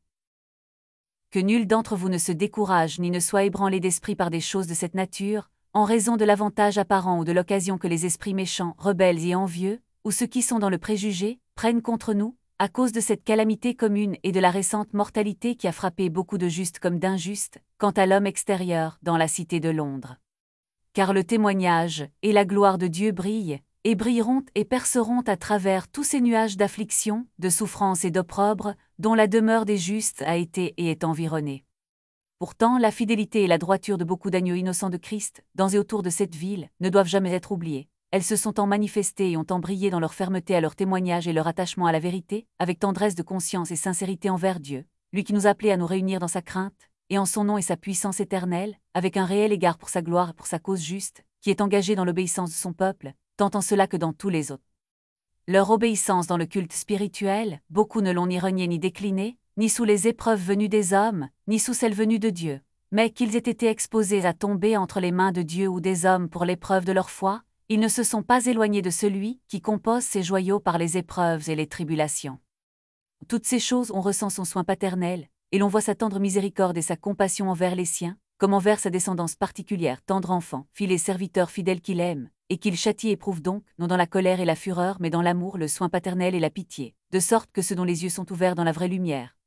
Que nul d'entre vous ne se décourage ni ne soit ébranlé d'esprit par des choses de cette nature, en raison de l'avantage apparent ou de l'occasion que les esprits méchants, rebelles et envieux, ou ceux qui sont dans le préjugé, prennent contre nous, à cause de cette calamité commune et de la récente mortalité qui a frappé beaucoup de justes comme d'injustes, quant à l'homme extérieur, dans la cité de Londres. Car le témoignage et la gloire de Dieu brillent, et brilleront et perceront à travers tous ces nuages d'affliction, de souffrance et d'opprobre, dont la demeure des justes a été et est environnée. Pourtant, la fidélité et la droiture de beaucoup d'agneaux innocents de Christ, dans et autour de cette ville, ne doivent jamais être oubliées. Elles se sont en manifestées et ont en brillé dans leur fermeté à leur témoignage et leur attachement à la vérité, avec tendresse de conscience et sincérité envers Dieu, lui qui nous a appelés à nous réunir dans sa crainte, et en son nom et sa puissance éternelle, avec un réel égard pour sa gloire et pour sa cause juste, qui est engagée dans l'obéissance de son peuple, tant en cela que dans tous les autres. Leur obéissance dans le culte spirituel, beaucoup ne l'ont ni renié ni décliné, ni sous les épreuves venues des hommes, ni sous celles venues de Dieu, mais qu'ils aient été exposés à tomber entre les mains de Dieu ou des hommes pour l'épreuve de leur foi, ils ne se sont pas éloignés de celui qui compose ses joyaux par les épreuves et les tribulations. Toutes ces choses on ressent son soin paternel, et l'on voit sa tendre miséricorde et sa compassion envers les siens, comme envers sa descendance particulière, tendre enfant, fil et serviteur fidèle qu'il aime, et qu'il châtie et éprouve donc, non dans la colère et la fureur mais dans l'amour, le soin paternel et la pitié, de sorte que ceux dont les yeux sont ouverts dans la vraie lumière,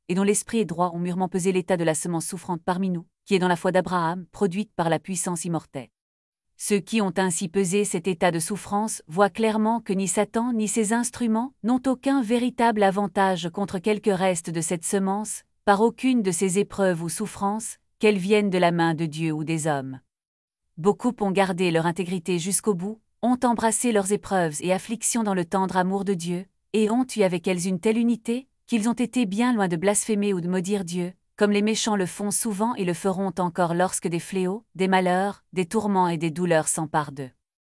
et dont l'esprit est droit ont mûrement pesé l'état de la semence souffrante parmi nous, qui est dans la foi d'Abraham, produite par la puissance immortelle. Ceux qui ont ainsi pesé cet état de souffrance voient clairement que ni Satan ni ses instruments n'ont aucun véritable avantage contre quelque reste de cette semence, par aucune de ces épreuves ou souffrances, qu'elles viennent de la main de Dieu ou des hommes. Beaucoup ont gardé leur intégrité jusqu'au bout, ont embrassé leurs épreuves et afflictions dans le tendre amour de Dieu, et ont eu avec elles une telle unité, qu'ils ont été bien loin de blasphémer ou de maudire Dieu, comme les méchants le font souvent et le feront encore lorsque des fléaux, des malheurs, des tourments et des douleurs s'emparent d'eux.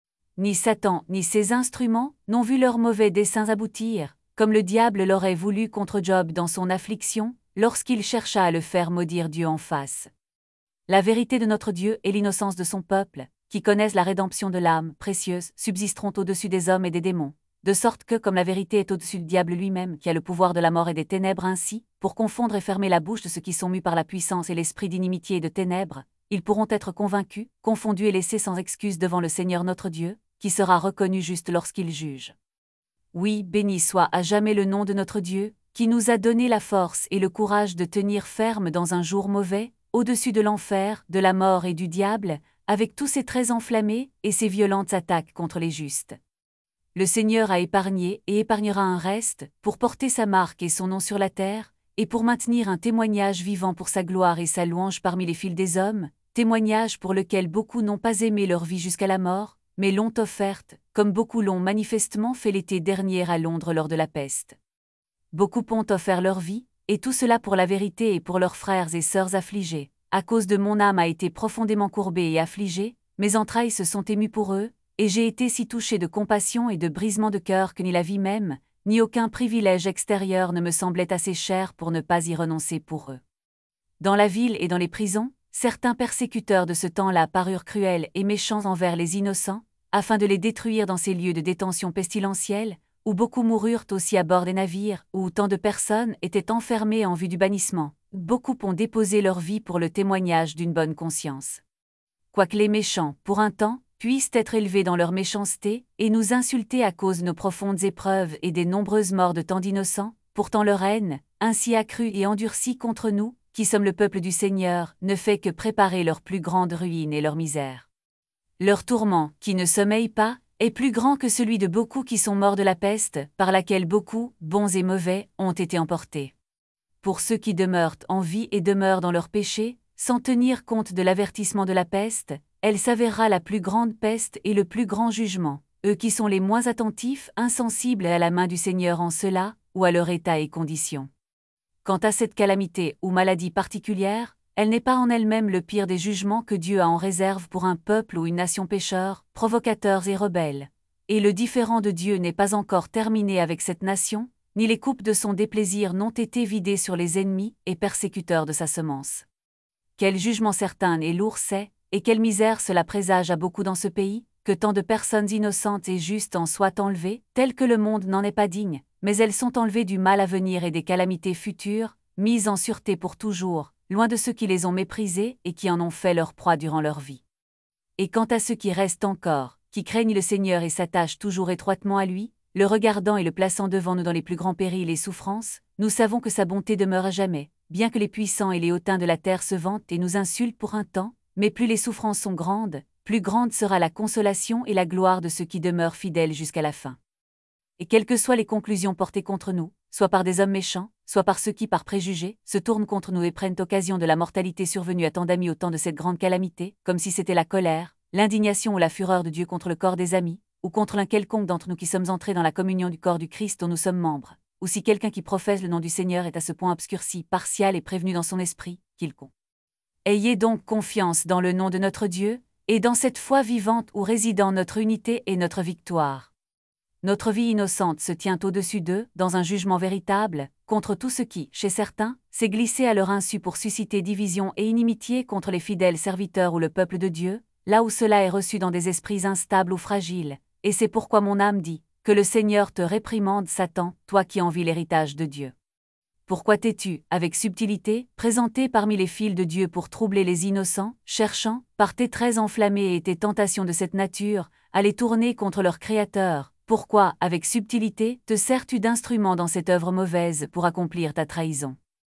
Ni Satan ni ses instruments n'ont vu leurs mauvais desseins aboutir, comme le diable l'aurait voulu contre Job dans son affliction, lorsqu'il chercha à le faire maudire Dieu en face. La vérité de notre Dieu et l'innocence de son peuple, qui connaissent la rédemption de l'âme précieuse, subsisteront au-dessus des hommes et des démons, de sorte que, comme la vérité est au-dessus du diable lui-même, qui a le pouvoir de la mort et des ténèbres ainsi, pour confondre et fermer la bouche de ceux qui sont mus par la puissance et l'esprit d'inimitié et de ténèbres, ils pourront être convaincus, confondus et laissés sans excuse devant le Seigneur notre Dieu, qui sera reconnu juste lorsqu'il juge. Oui, béni soit à jamais le nom de notre Dieu, qui nous a donné la force et le courage de tenir ferme dans un jour mauvais, au-dessus de l'enfer, de la mort et du diable, avec tous ses traits enflammés et ses violentes attaques contre les justes. Le Seigneur a épargné et épargnera un reste, pour porter sa marque et son nom sur la terre, et pour maintenir un témoignage vivant pour sa gloire et sa louange parmi les fils des hommes, témoignage pour lequel beaucoup n'ont pas aimé leur vie jusqu'à la mort, mais l'ont offerte, comme beaucoup l'ont manifestement fait l'été dernier à Londres lors de la peste. Beaucoup ont offert leur vie, et tout cela pour la vérité et pour leurs frères et sœurs affligés. À cause de mon âme a été profondément courbée et affligée, mes entrailles se sont émues pour eux, et j'ai été si touché de compassion et de brisement de cœur que ni la vie même, ni aucun privilège extérieur ne me semblait assez cher pour ne pas y renoncer pour eux. Dans la ville et dans les prisons, certains persécuteurs de ce temps-là parurent cruels et méchants envers les innocents, afin de les détruire dans ces lieux de détention pestilentielle, où beaucoup moururent aussi à bord des navires, où tant de personnes étaient enfermées en vue du bannissement. Beaucoup ont déposé leur vie pour le témoignage d'une bonne conscience. Quoique les méchants, pour un temps, puissent être élevés dans leur méchanceté, et nous insulter à cause de nos profondes épreuves et des nombreuses morts de tant d'innocents, pourtant leur haine, ainsi accrue et endurcie contre nous, qui sommes le peuple du Seigneur, ne fait que préparer leur plus grande ruine et leur misère. Leur tourment, qui ne sommeille pas, est plus grand que celui de beaucoup qui sont morts de la peste, par laquelle beaucoup, bons et mauvais, ont été emportés. Pour ceux qui demeurent en vie et demeurent dans leurs péchés, sans tenir compte de l'avertissement de la peste, elle s'avérera la plus grande peste et le plus grand jugement, eux qui sont les moins attentifs, insensibles à la main du Seigneur en cela, ou à leur état et condition. Quant à cette calamité ou maladie particulière, elle n'est pas en elle-même le pire des jugements que Dieu a en réserve pour un peuple ou une nation pécheurs, provocateurs et rebelles. Et le différend de Dieu n'est pas encore terminé avec cette nation, ni les coupes de son déplaisir n'ont été vidées sur les ennemis et persécuteurs de sa semence. Quel jugement certain et lourd c'est, et quelle misère cela présage à beaucoup dans ce pays, que tant de personnes innocentes et justes en soient enlevées, telles que le monde n'en est pas digne, mais elles sont enlevées du mal à venir et des calamités futures, mises en sûreté pour toujours, loin de ceux qui les ont méprisées et qui en ont fait leur proie durant leur vie. Et quant à ceux qui restent encore, qui craignent le Seigneur et s'attachent toujours étroitement à lui, le regardant et le plaçant devant nous dans les plus grands périls et souffrances, nous savons que sa bonté demeure à jamais, bien que les puissants et les hautains de la terre se vantent et nous insultent pour un temps, mais plus les souffrances sont grandes, plus grande sera la consolation et la gloire de ceux qui demeurent fidèles jusqu'à la fin. Et quelles que soient les conclusions portées contre nous, soit par des hommes méchants, soit par ceux qui, par préjugés, se tournent contre nous et prennent occasion de la mortalité survenue à tant d'amis au temps de cette grande calamité, comme si c'était la colère, l'indignation ou la fureur de Dieu contre le corps des amis, ou contre l'un quelconque d'entre nous qui sommes entrés dans la communion du corps du Christ dont nous sommes membres, ou si quelqu'un qui professe le nom du Seigneur est à ce point obscurci, partial et prévenu dans son esprit, qu'il compte. Ayez donc confiance dans le nom de notre Dieu, et dans cette foi vivante où résident notre unité et notre victoire. Notre vie innocente se tient au-dessus d'eux, dans un jugement véritable, contre tout ce qui, chez certains, s'est glissé à leur insu pour susciter division et inimitié contre les fidèles serviteurs ou le peuple de Dieu, là où cela est reçu dans des esprits instables ou fragiles, et c'est pourquoi mon âme dit, que le Seigneur te réprimande, Satan, toi qui envies l'héritage de Dieu. Pourquoi t'es-tu, avec subtilité, présenté parmi les fils de Dieu pour troubler les innocents, cherchant, par tes traits enflammés et tes tentations de cette nature, à les tourner contre leur Créateur? Pourquoi, avec subtilité, te sers-tu d'instrument dans cette œuvre mauvaise pour accomplir ta trahison?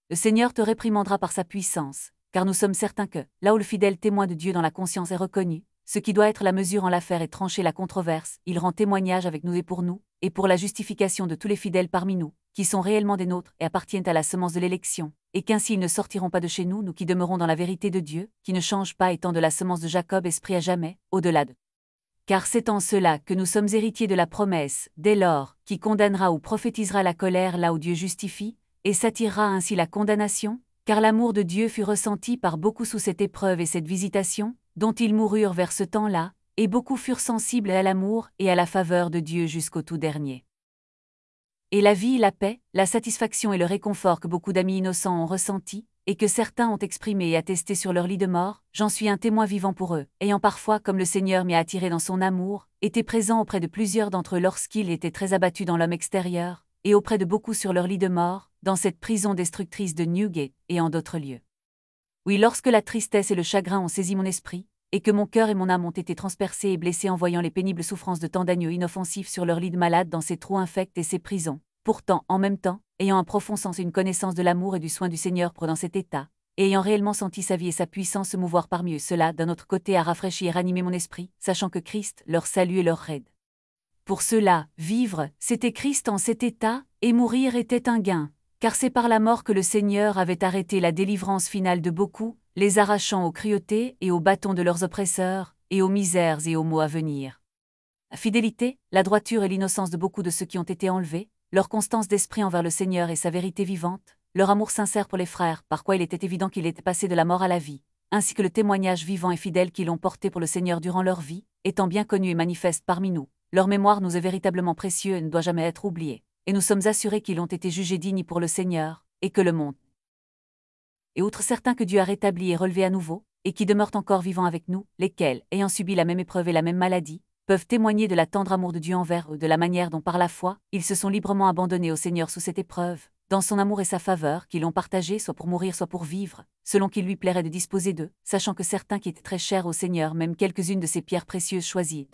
Le Seigneur te réprimandera par sa puissance, car nous sommes certains que, là où le fidèle témoin de Dieu dans la conscience est reconnu, ce qui doit être la mesure en l'affaire est trancher la controverse, il rend témoignage avec nous, et pour la justification de tous les fidèles parmi nous, qui sont réellement des nôtres et appartiennent à la semence de l'élection, et qu'ainsi ils ne sortiront pas de chez nous, nous qui demeurons dans la vérité de Dieu, qui ne change pas étant de la semence de Jacob esprit à jamais, au-delà de. Car c'est en cela que nous sommes héritiers de la promesse, dès lors, qui condamnera ou prophétisera la colère là où Dieu justifie, et s'attirera ainsi la condamnation, car l'amour de Dieu fut ressenti par beaucoup sous cette épreuve et cette visitation, dont ils moururent vers ce temps-là, et beaucoup furent sensibles à l'amour et à la faveur de Dieu jusqu'au tout dernier. Et la vie, la paix, la satisfaction et le réconfort que beaucoup d'amis innocents ont ressenti, et que certains ont exprimé et attesté sur leur lit de mort, j'en suis un témoin vivant pour eux, ayant parfois, comme le Seigneur m'y a attiré dans son amour, été présent auprès de plusieurs d'entre eux lorsqu'ils étaient très abattus dans l'homme extérieur, et auprès de beaucoup sur leur lit de mort, dans cette prison destructrice de Newgate, et en d'autres lieux. Oui, lorsque la tristesse et le chagrin ont saisi mon esprit, et que mon cœur et mon âme ont été transpercés et blessés en voyant les pénibles souffrances de tant d'agneaux inoffensifs sur leur lit de malade dans ces trous infects et ces prisons, pourtant, en même temps, ayant un profond sens et une connaissance de l'amour et du soin du Seigneur pour dans cet état, et ayant réellement senti sa vie et sa puissance se mouvoir parmi eux, cela, d'un autre côté, a rafraîchi et ranimé mon esprit, sachant que Christ, leur salut et leur aide. Pour ceux-là, vivre, c'était Christ en cet état, et mourir était un gain, car c'est par la mort que le Seigneur avait arrêté la délivrance finale de beaucoup, les arrachant aux cruautés et aux bâtons de leurs oppresseurs, et aux misères et aux maux à venir. La fidélité, la droiture et l'innocence de beaucoup de ceux qui ont été enlevés, leur constance d'esprit envers le Seigneur et sa vérité vivante, leur amour sincère pour les frères, par quoi il était évident qu'il était passé de la mort à la vie, ainsi que le témoignage vivant et fidèle qu'ils ont porté pour le Seigneur durant leur vie, étant bien connu et manifeste parmi nous, leur mémoire nous est véritablement précieux et ne doit jamais être oubliée, et nous sommes assurés qu'ils ont été jugés dignes pour le Seigneur, et que le monde. Et outre certains que Dieu a rétablis et relevés à nouveau, et qui demeurent encore vivants avec nous, lesquels, ayant subi la même épreuve et la même maladie, peuvent témoigner de la tendre amour de Dieu envers eux, de la manière dont par la foi, ils se sont librement abandonnés au Seigneur sous cette épreuve, dans son amour et sa faveur, qu'ils l'ont partagé soit pour mourir soit pour vivre, selon qu'il lui plairait de disposer d'eux, sachant que certains qui étaient très chers au Seigneur, même quelques-unes de ces pierres précieuses choisies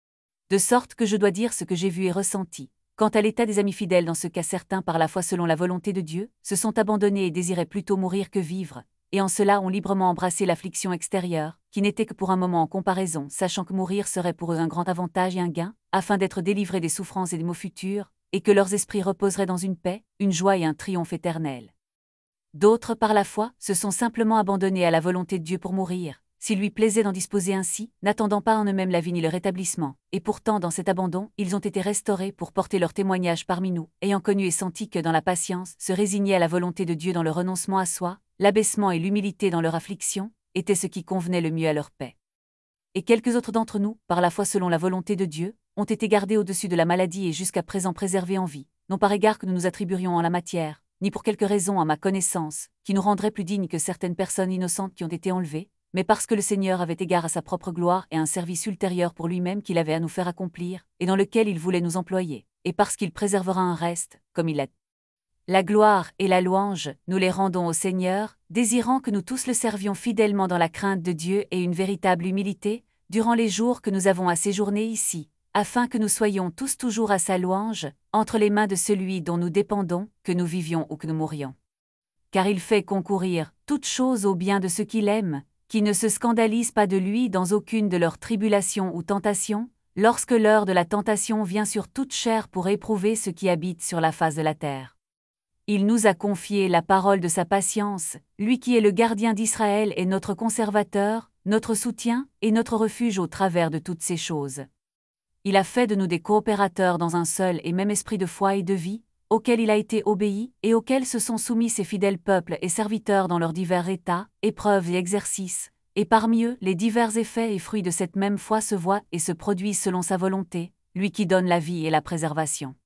de sorte que je dois dire ce que j'ai vu et ressenti. Quant à l'état des amis fidèles dans ce cas, certains par la foi selon la volonté de Dieu, se sont abandonnés et désiraient plutôt mourir que vivre, et en cela ont librement embrassé l'affliction extérieure, qui n'était que pour un moment en comparaison, sachant que mourir serait pour eux un grand avantage et un gain, afin d'être délivrés des souffrances et des maux futurs, et que leurs esprits reposeraient dans une paix, une joie et un triomphe éternel. D'autres, par la foi, se sont simplement abandonnés à la volonté de Dieu pour mourir, s'il lui plaisait d'en disposer ainsi, n'attendant pas en eux-mêmes la vie ni le rétablissement, et pourtant dans cet abandon, ils ont été restaurés pour porter leur témoignage parmi nous, ayant connu et senti que dans la patience, se résigner à la volonté de Dieu dans le renoncement à soi, l'abaissement et l'humilité dans leur affliction, était ce qui convenait le mieux à leur paix. Et quelques autres d'entre nous, par la foi selon la volonté de Dieu, ont été gardés au-dessus de la maladie et jusqu'à présent préservés en vie, non par égard que nous nous attribuerions en la matière, ni pour quelque raison à ma connaissance, qui nous rendrait plus dignes que certaines personnes innocentes qui ont été enlevées, mais parce que le Seigneur avait égard à sa propre gloire et un service ultérieur pour lui-même qu'il avait à nous faire accomplir, et dans lequel il voulait nous employer, et parce qu'il préservera un reste, comme il l'a dit. La gloire et la louange, nous les rendons au Seigneur, désirant que nous tous le servions fidèlement dans la crainte de Dieu et une véritable humilité, durant les jours que nous avons à séjourner ici, afin que nous soyons tous toujours à sa louange, entre les mains de celui dont nous dépendons, que nous vivions ou que nous mourions. Car il fait concourir toutes choses au bien de ceux qu'il aime, qui ne se scandalisent pas de lui dans aucune de leurs tribulations ou tentations, lorsque l'heure de la tentation vient sur toute chair pour éprouver ceux qui habitent sur la face de la terre. Il nous a confié la parole de sa patience, lui qui est le gardien d'Israël et notre conservateur, notre soutien et notre refuge au travers de toutes ces choses. Il a fait de nous des coopérateurs dans un seul et même esprit de foi et de vie, auquel il a été obéi et auquel se sont soumis ses fidèles peuples et serviteurs dans leurs divers états, épreuves et exercices, et parmi eux les divers effets et fruits de cette même foi se voient et se produisent selon sa volonté, lui qui donne la vie et la préservation.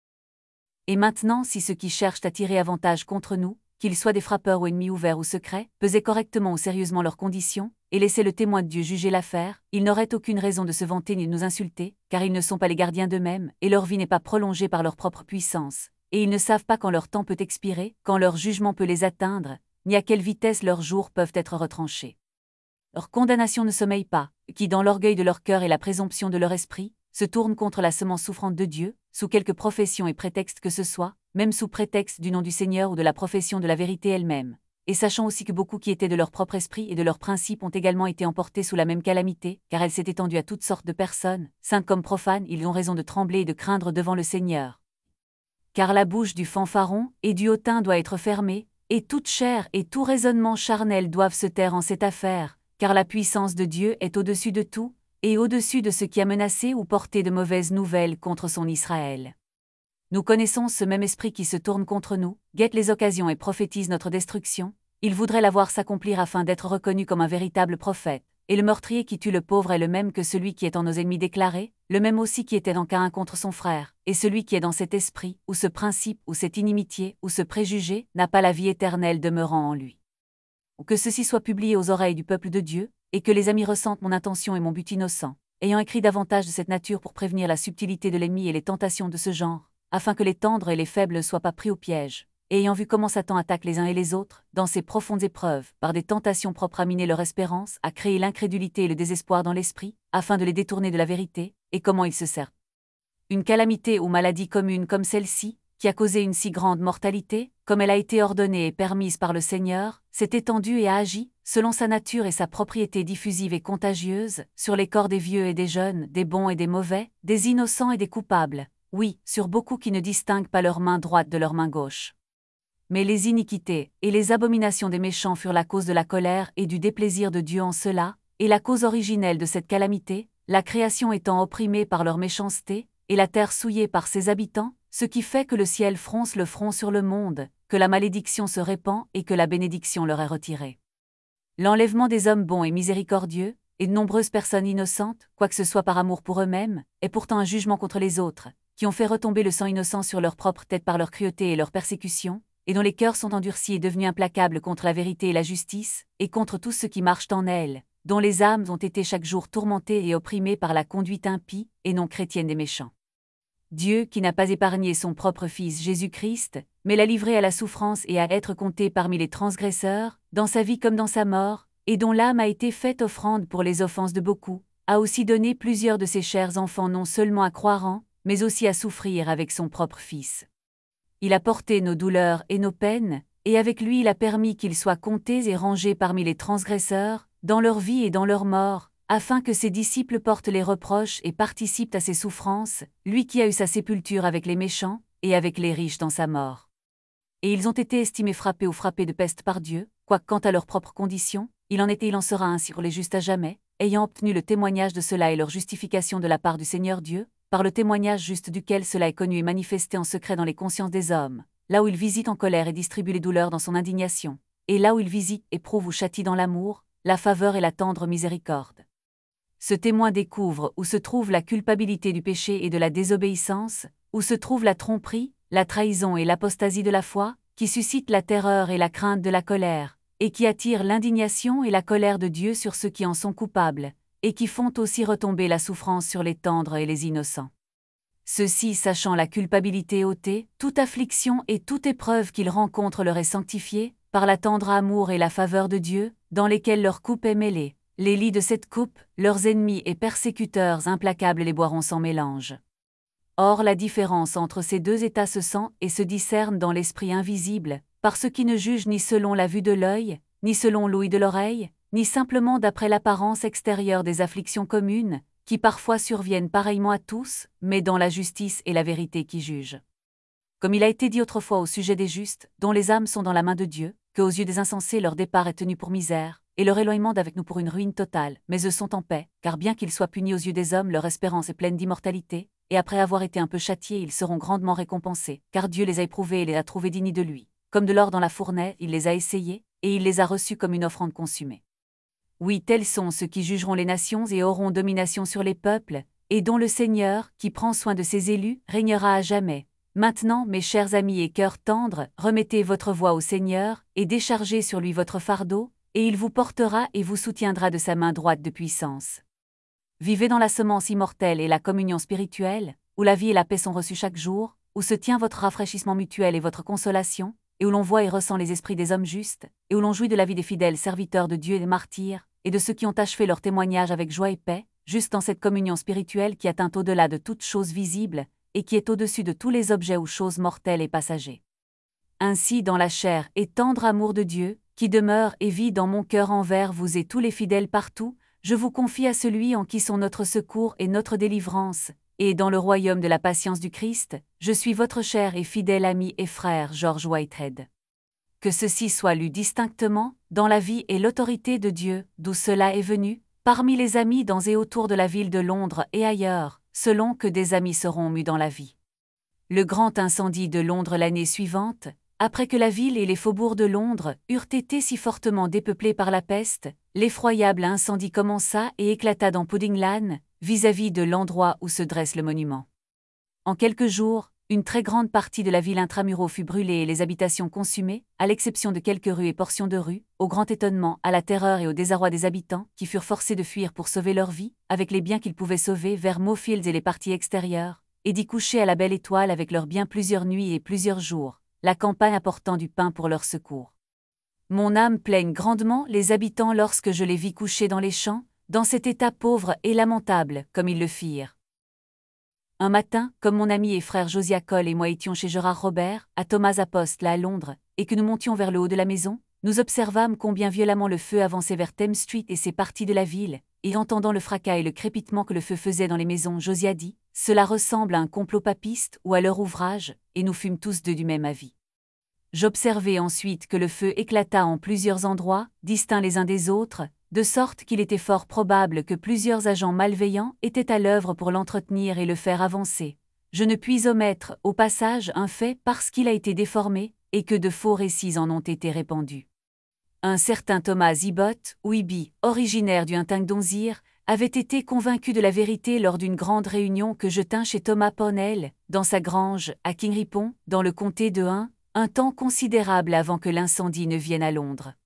Et maintenant, si ceux qui cherchent à tirer avantage contre nous, qu'ils soient des frappeurs ou ennemis ouverts ou secrets, pesaient correctement ou sérieusement leurs conditions, et laissaient le témoin de Dieu juger l'affaire, ils n'auraient aucune raison de se vanter ni de nous insulter, car ils ne sont pas les gardiens d'eux-mêmes, et leur vie n'est pas prolongée par leur propre puissance, et ils ne savent pas quand leur temps peut expirer, quand leur jugement peut les atteindre, ni à quelle vitesse leurs jours peuvent être retranchés. Leur condamnation ne sommeille pas, qui dans l'orgueil de leur cœur et la présomption de leur esprit, se tournent contre la semence souffrante de Dieu, sous quelque profession et prétexte que ce soit, même sous prétexte du nom du Seigneur ou de la profession de la vérité elle-même. Et sachant aussi que beaucoup qui étaient de leur propre esprit et de leurs principes ont également été emportés sous la même calamité, car elle s'est étendue à toutes sortes de personnes, saintes comme profanes, ils ont raison de trembler et de craindre devant le Seigneur. Car la bouche du fanfaron et du hautain doit être fermée, et toute chair et tout raisonnement charnel doivent se taire en cette affaire, car la puissance de Dieu est au-dessus de tout, et au-dessus de ce qui a menacé ou porté de mauvaises nouvelles contre son Israël. Nous connaissons ce même esprit qui se tourne contre nous, guette les occasions et prophétise notre destruction. Il voudrait la voir s'accomplir afin d'être reconnu comme un véritable prophète. Et le meurtrier qui tue le pauvre est le même que celui qui est en nos ennemis déclarés, le même aussi qui était dans Caïn contre son frère, et celui qui est dans cet esprit, ou ce principe, ou cette inimitié, ou ce préjugé, n'a pas la vie éternelle demeurant en lui. Ou que ceci soit publié aux oreilles du peuple de Dieu, et que les amis ressentent mon intention et mon but innocent, ayant écrit davantage de cette nature pour prévenir la subtilité de l'ennemi et les tentations de ce genre, afin que les tendres et les faibles ne soient pas pris au piège, et ayant vu comment Satan attaque les uns et les autres, dans ses profondes épreuves, par des tentations propres à miner leur espérance, à créer l'incrédulité et le désespoir dans l'esprit, afin de les détourner de la vérité, et comment il se sert. Une calamité ou maladie commune comme celle-ci, qui a causé une si grande mortalité, comme elle a été ordonnée et permise par le Seigneur, s'est étendue et a agi, selon sa nature et sa propriété diffusive et contagieuse, sur les corps des vieux et des jeunes, des bons et des mauvais, des innocents et des coupables, oui, sur beaucoup qui ne distinguent pas leur main droite de leur main gauche. Mais les iniquités et les abominations des méchants furent la cause de la colère et du déplaisir de Dieu en cela, et la cause originelle de cette calamité, la création étant opprimée par leur méchanceté, et la terre souillée par ses habitants, ce qui fait que le ciel fronce le front sur le monde, que la malédiction se répand et que la bénédiction leur est retirée. L'enlèvement des hommes bons et miséricordieux, et de nombreuses personnes innocentes, quoique ce soit par amour pour eux-mêmes, est pourtant un jugement contre les autres, qui ont fait retomber le sang innocent sur leur propre tête par leur cruauté et leur persécution, et dont les cœurs sont endurcis et devenus implacables contre la vérité et la justice, et contre tous ceux qui marchent en elles, dont les âmes ont été chaque jour tourmentées et opprimées par la conduite impie et non chrétienne des méchants. Dieu, qui n'a pas épargné son propre Fils Jésus-Christ, mais l'a livré à la souffrance et à être compté parmi les transgresseurs, dans sa vie comme dans sa mort, et dont l'âme a été faite offrande pour les offenses de beaucoup, a aussi donné plusieurs de ses chers enfants non seulement à croire en, mais aussi à souffrir avec son propre Fils. Il a porté nos douleurs et nos peines, et avec lui il a permis qu'ils soient comptés et rangés parmi les transgresseurs, dans leur vie et dans leur mort, afin que ses disciples portent les reproches et participent à ses souffrances, lui qui a eu sa sépulture avec les méchants, et avec les riches dans sa mort. Et ils ont été estimés frappés ou frappés de peste par Dieu, quoique quant à leurs propres conditions, il en sera ainsi pour les justes à jamais, ayant obtenu le témoignage de cela et leur justification de la part du Seigneur Dieu, par le témoignage juste duquel cela est connu et manifesté en secret dans les consciences des hommes, là où il visite en colère et distribue les douleurs dans son indignation, et là où il visite, éprouve ou châtie dans l'amour, la faveur et la tendre miséricorde. Ce témoin découvre où se trouve la culpabilité du péché et de la désobéissance, où se trouve la tromperie, la trahison et l'apostasie de la foi, qui suscite la terreur et la crainte de la colère, et qui attire l'indignation et la colère de Dieu sur ceux qui en sont coupables, et qui font aussi retomber la souffrance sur les tendres et les innocents. Ceux-ci, sachant la culpabilité ôtée, toute affliction et toute épreuve qu'ils rencontrent leur est sanctifiée, par la tendre amour et la faveur de Dieu, dans lesquels leur coupe est mêlée. Les lits de cette coupe, leurs ennemis et persécuteurs implacables les boiront sans mélange. Or la différence entre ces deux états se sent et se discerne dans l'esprit invisible, par ceux qui ne jugent ni selon la vue de l'œil, ni selon l'ouïe de l'oreille, ni simplement d'après l'apparence extérieure des afflictions communes, qui parfois surviennent pareillement à tous, mais dans la justice et la vérité qui jugent. Comme il a été dit autrefois au sujet des justes, dont les âmes sont dans la main de Dieu, que aux yeux des insensés leur départ est tenu pour misère, et leur éloignement d'avec nous pour une ruine totale, mais eux sont en paix, car bien qu'ils soient punis aux yeux des hommes, leur espérance est pleine d'immortalité, et après avoir été un peu châtiés, ils seront grandement récompensés, car Dieu les a éprouvés et les a trouvés dignes de lui. Comme de l'or dans la fournaise, il les a essayés, et il les a reçus comme une offrande consumée. Oui, tels sont ceux qui jugeront les nations et auront domination sur les peuples, et dont le Seigneur, qui prend soin de ses élus, régnera à jamais. Maintenant, mes chers amis et cœurs tendres, remettez votre voix au Seigneur, et déchargez sur lui votre fardeau, et il vous portera et vous soutiendra de sa main droite de puissance. Vivez dans la semence immortelle et la communion spirituelle, où la vie et la paix sont reçues chaque jour, où se tient votre rafraîchissement mutuel et votre consolation, et où l'on voit et ressent les esprits des hommes justes, et où l'on jouit de la vie des fidèles serviteurs de Dieu et des martyrs, et de ceux qui ont achevé leur témoignage avec joie et paix, juste dans cette communion spirituelle qui atteint au-delà de toute chose visible, et qui est au-dessus de tous les objets ou choses mortelles et passagers. Ainsi dans la chair et tendre amour de Dieu, qui demeure et vit dans mon cœur envers vous et tous les fidèles partout, je vous confie à celui en qui sont notre secours et notre délivrance, et dans le royaume de la patience du Christ, je suis votre cher et fidèle ami et frère George Whitehead. Que ceci soit lu distinctement, dans la vie et l'autorité de Dieu, d'où cela est venu, parmi les amis dans et autour de la ville de Londres et ailleurs, selon que des amis seront mus dans la vie. Le grand incendie de Londres l'année suivante, après que la ville et les faubourgs de Londres eurent été si fortement dépeuplés par la peste, l'effroyable incendie commença et éclata dans Pudding Lane, vis-à-vis de l'endroit où se dresse le monument. En quelques jours, une très grande partie de la ville intramuros fut brûlée et les habitations consumées, à l'exception de quelques rues et portions de rues, au grand étonnement, à la terreur et au désarroi des habitants, qui furent forcés de fuir pour sauver leur vie, avec les biens qu'ils pouvaient sauver vers Moorfields et les parties extérieures, et d'y coucher à la belle étoile avec leurs biens plusieurs nuits et plusieurs jours, la campagne apportant du pain pour leur secours. Mon âme plaigne grandement les habitants lorsque je les vis couchés dans les champs, dans cet état pauvre et lamentable, comme ils le firent. Un matin, comme mon ami et frère Josiah Cole et moi étions chez Gérard Robert, à Thomas Apostle à Londres, et que nous montions vers le haut de la maison, nous observâmes combien violemment le feu avançait vers Thames Street et ses parties de la ville, et entendant le fracas et le crépitement que le feu faisait dans les maisons, Josiah dit « Cela ressemble à un complot papiste ou à leur ouvrage », et nous fûmes tous deux du même avis. J'observai ensuite que le feu éclata en plusieurs endroits, distincts les uns des autres, de sorte qu'il était fort probable que plusieurs agents malveillants étaient à l'œuvre pour l'entretenir et le faire avancer. Je ne puis omettre, au passage, un fait parce qu'il a été déformé, et que de faux récits en ont été répandus. Un certain Thomas Ibbott, ou Ibi, originaire du Huntingdonshire, avait été convaincu de la vérité lors d'une grande réunion que je tins chez Thomas Ponnell, dans sa grange, à Kingripon, dans le comté de Hunt, un temps considérable avant que l'incendie ne vienne à Londres.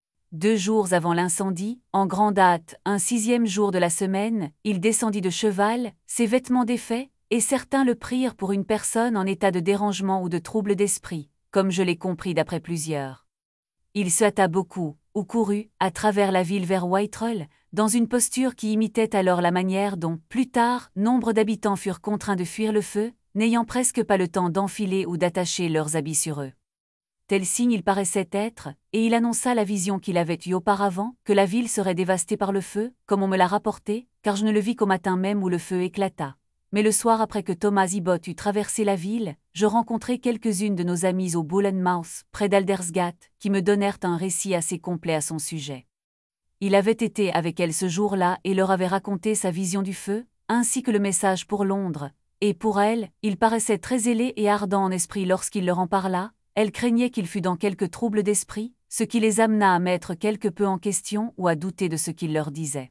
2 jours avant l'incendie, en grande hâte, un 6e jour de la semaine, il descendit de cheval, ses vêtements défaits, et certains le prirent pour une personne en état de dérangement ou de trouble d'esprit, comme je l'ai compris d'après plusieurs. Il se hâta beaucoup, ou courut, à travers la ville vers Whitehall, dans une posture qui imitait alors la manière dont, plus tard, nombre d'habitants furent contraints de fuir le feu, n'ayant presque pas le temps d'enfiler ou d'attacher leurs habits sur eux. Tel signe il paraissait être, et il annonça la vision qu'il avait eue auparavant, que la ville serait dévastée par le feu, comme on me l'a rapporté, car je ne le vis qu'au matin même où le feu éclata. Mais le soir après que Thomas Ibbott eut traversé la ville, je rencontrai quelques-unes de nos amies au Bull and Mouth, près d'Aldersgate, qui me donnèrent un récit assez complet à son sujet. Il avait été avec elles ce jour-là et leur avait raconté sa vision du feu, ainsi que le message pour Londres, et pour elles, il paraissait très zélé et ardent en esprit lorsqu'il leur en parla. Elle craignait qu'il fût dans quelque trouble d'esprit, ce qui les amena à mettre quelque peu en question ou à douter de ce qu'il leur disait.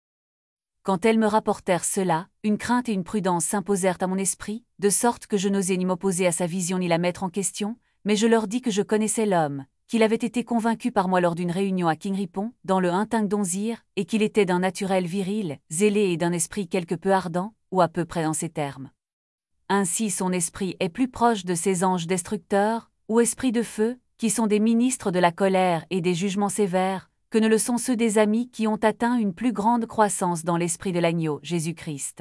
Quand elles me rapportèrent cela, une crainte et une prudence s'imposèrent à mon esprit, de sorte que je n'osais ni m'opposer à sa vision ni la mettre en question, mais je leur dis que je connaissais l'homme, qu'il avait été convaincu par moi lors d'une réunion à Kingripon, dans le Huntingdonshire, et qu'il était d'un naturel viril, zélé et d'un esprit quelque peu ardent, ou à peu près en ces termes. Ainsi son esprit est plus proche de ces anges destructeurs, ou esprits de feu, qui sont des ministres de la colère et des jugements sévères, que ne le sont ceux des amis qui ont atteint une plus grande croissance dans l'esprit de l'agneau, Jésus-Christ.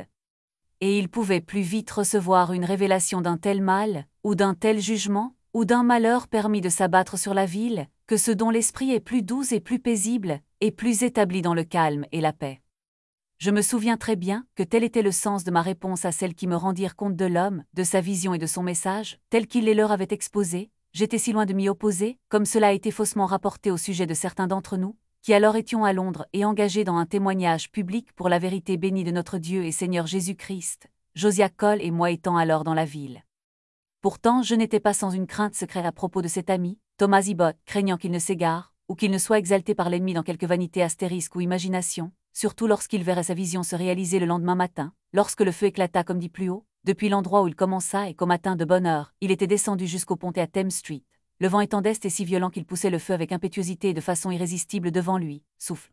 Et ils pouvaient plus vite recevoir une révélation d'un tel mal, ou d'un tel jugement, ou d'un malheur permis de s'abattre sur la ville, que ceux dont l'esprit est plus doux et plus paisible, et plus établi dans le calme et la paix. Je me souviens très bien que tel était le sens de ma réponse à celles qui me rendirent compte de l'homme, de sa vision et de son message, tel qu'il les leur avait exposé. J'étais si loin de m'y opposer, comme cela a été faussement rapporté au sujet de certains d'entre nous, qui alors étions à Londres et engagés dans un témoignage public pour la vérité bénie de notre Dieu et Seigneur Jésus-Christ, Josiah Cole et moi étant alors dans la ville. Pourtant je n'étais pas sans une crainte secrète à propos de cet ami, Thomas Ibbott, craignant qu'il ne s'égare, ou qu'il ne soit exalté par l'ennemi dans quelque vanité astérisque ou imagination, surtout lorsqu'il verrait sa vision se réaliser le lendemain matin, lorsque le feu éclata comme dit plus haut, depuis l'endroit où il commença et qu'au matin de bonne heure, il était descendu jusqu'au pont à Thames Street, le vent étant d'est et si violent qu'il poussait le feu avec impétuosité et de façon irrésistible devant lui, souffle.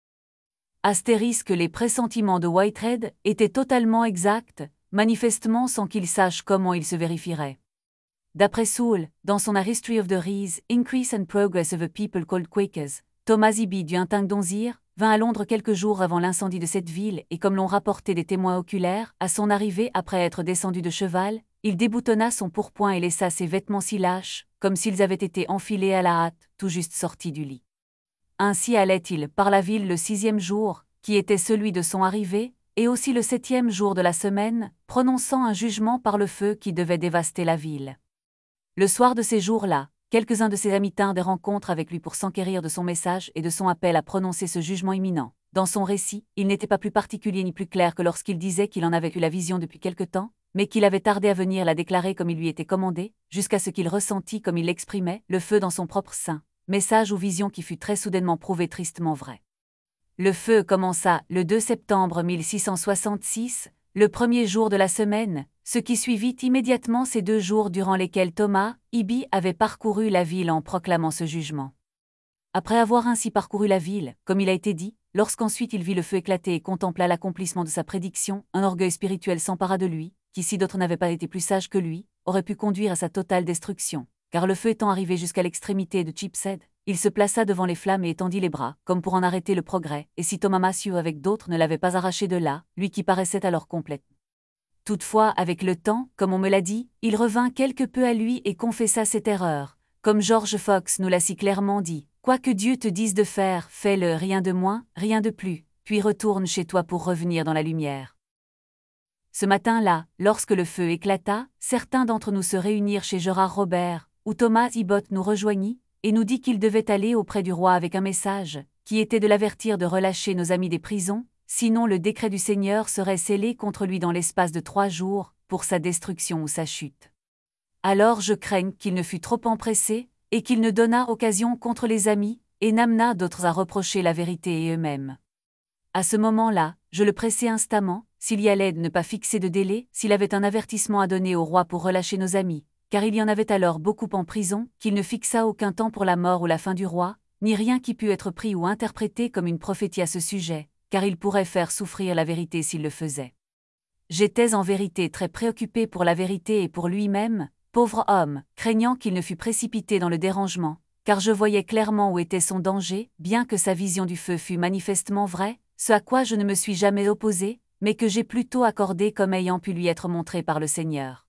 Astérisque les pressentiments de Whitehead étaient totalement exacts, manifestement sans qu'il sache comment ils se vérifieraient. D'après Sewell, dans son A History of the Rise, Increase and Progress of a People Called Quakers, Thomas Ibbott du Huntingdonshire, vint à Londres quelques jours avant l'incendie de cette ville et comme l'ont rapporté des témoins oculaires, à son arrivée après être descendu de cheval, il déboutonna son pourpoint et laissa ses vêtements si lâches, comme s'ils avaient été enfilés à la hâte, tout juste sortis du lit. Ainsi allait-il par la ville le 6e jour, qui était celui de son arrivée, et aussi le 7e jour de la semaine, prononçant un jugement par le feu qui devait dévaster la ville. Le soir de ces jours-là, quelques-uns de ses amis tinrent des rencontres avec lui pour s'enquérir de son message et de son appel à prononcer ce jugement imminent. Dans son récit, il n'était pas plus particulier ni plus clair que lorsqu'il disait qu'il en avait eu la vision depuis quelque temps, mais qu'il avait tardé à venir la déclarer comme il lui était commandé, jusqu'à ce qu'il ressentit comme il l'exprimait, le feu dans son propre sein, message ou vision qui fut très soudainement prouvé tristement vrai. Le feu commença le 2 septembre 1666, le premier jour de la semaine, ce qui suivit immédiatement ces 2 jours durant lesquels Thomas Eby avait parcouru la ville en proclamant ce jugement. Après avoir ainsi parcouru la ville, comme il a été dit, lorsqu'ensuite il vit le feu éclater et contempla l'accomplissement de sa prédiction, un orgueil spirituel s'empara de lui, qui si d'autres n'avaient pas été plus sages que lui, aurait pu conduire à sa totale destruction, car le feu étant arrivé jusqu'à l'extrémité de Cheapside, il se plaça devant les flammes et étendit les bras, comme pour en arrêter le progrès, et si Thomas Matthew avec d'autres ne l'avait pas arraché de là, lui qui paraissait alors complète. Toutefois, avec le temps, comme on me l'a dit, il revint quelque peu à lui et confessa cette erreur. Comme George Fox nous l'a si clairement dit, « Quoi que Dieu te dise de faire, fais-le, rien de moins, rien de plus, puis retourne chez toi pour revenir dans la lumière. » Ce matin-là, lorsque le feu éclata, certains d'entre nous se réunirent chez Gérard Robert, où Thomas Ibbott nous rejoignit, et nous dit qu'il devait aller auprès du roi avec un message, qui était de l'avertir de relâcher nos amis des prisons, sinon le décret du Seigneur serait scellé contre lui dans l'espace de 3 jours, pour sa destruction ou sa chute. Alors je crains qu'il ne fût trop empressé, et qu'il ne donnât occasion contre les amis, et n'amenât d'autres à reprocher la vérité et eux-mêmes. À ce moment-là, je le pressai instamment, s'il y allait de ne pas fixer de délai, s'il avait un avertissement à donner au roi pour relâcher nos amis, car il y en avait alors beaucoup en prison, qu'il ne fixa aucun temps pour la mort ou la fin du roi, ni rien qui pût être pris ou interprété comme une prophétie à ce sujet, car il pourrait faire souffrir la vérité s'il le faisait. J'étais en vérité très préoccupé pour la vérité et pour lui-même, pauvre homme, craignant qu'il ne fût précipité dans le dérangement, car je voyais clairement où était son danger, bien que sa vision du feu fût manifestement vraie, ce à quoi je ne me suis jamais opposé, mais que j'ai plutôt accordé comme ayant pu lui être montré par le Seigneur.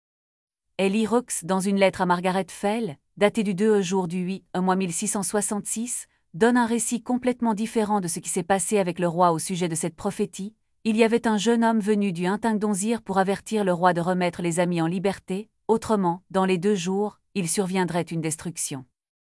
Eli Rooks, dans une lettre à Margaret Fell, datée du 2 jour du 8 mois 1666, donne un récit complètement différent de ce qui s'est passé avec le roi au sujet de cette prophétie. Il y avait un jeune homme venu du Huntingdonshire pour avertir le roi de remettre les amis en liberté, autrement, dans les 2 jours, il surviendrait une destruction.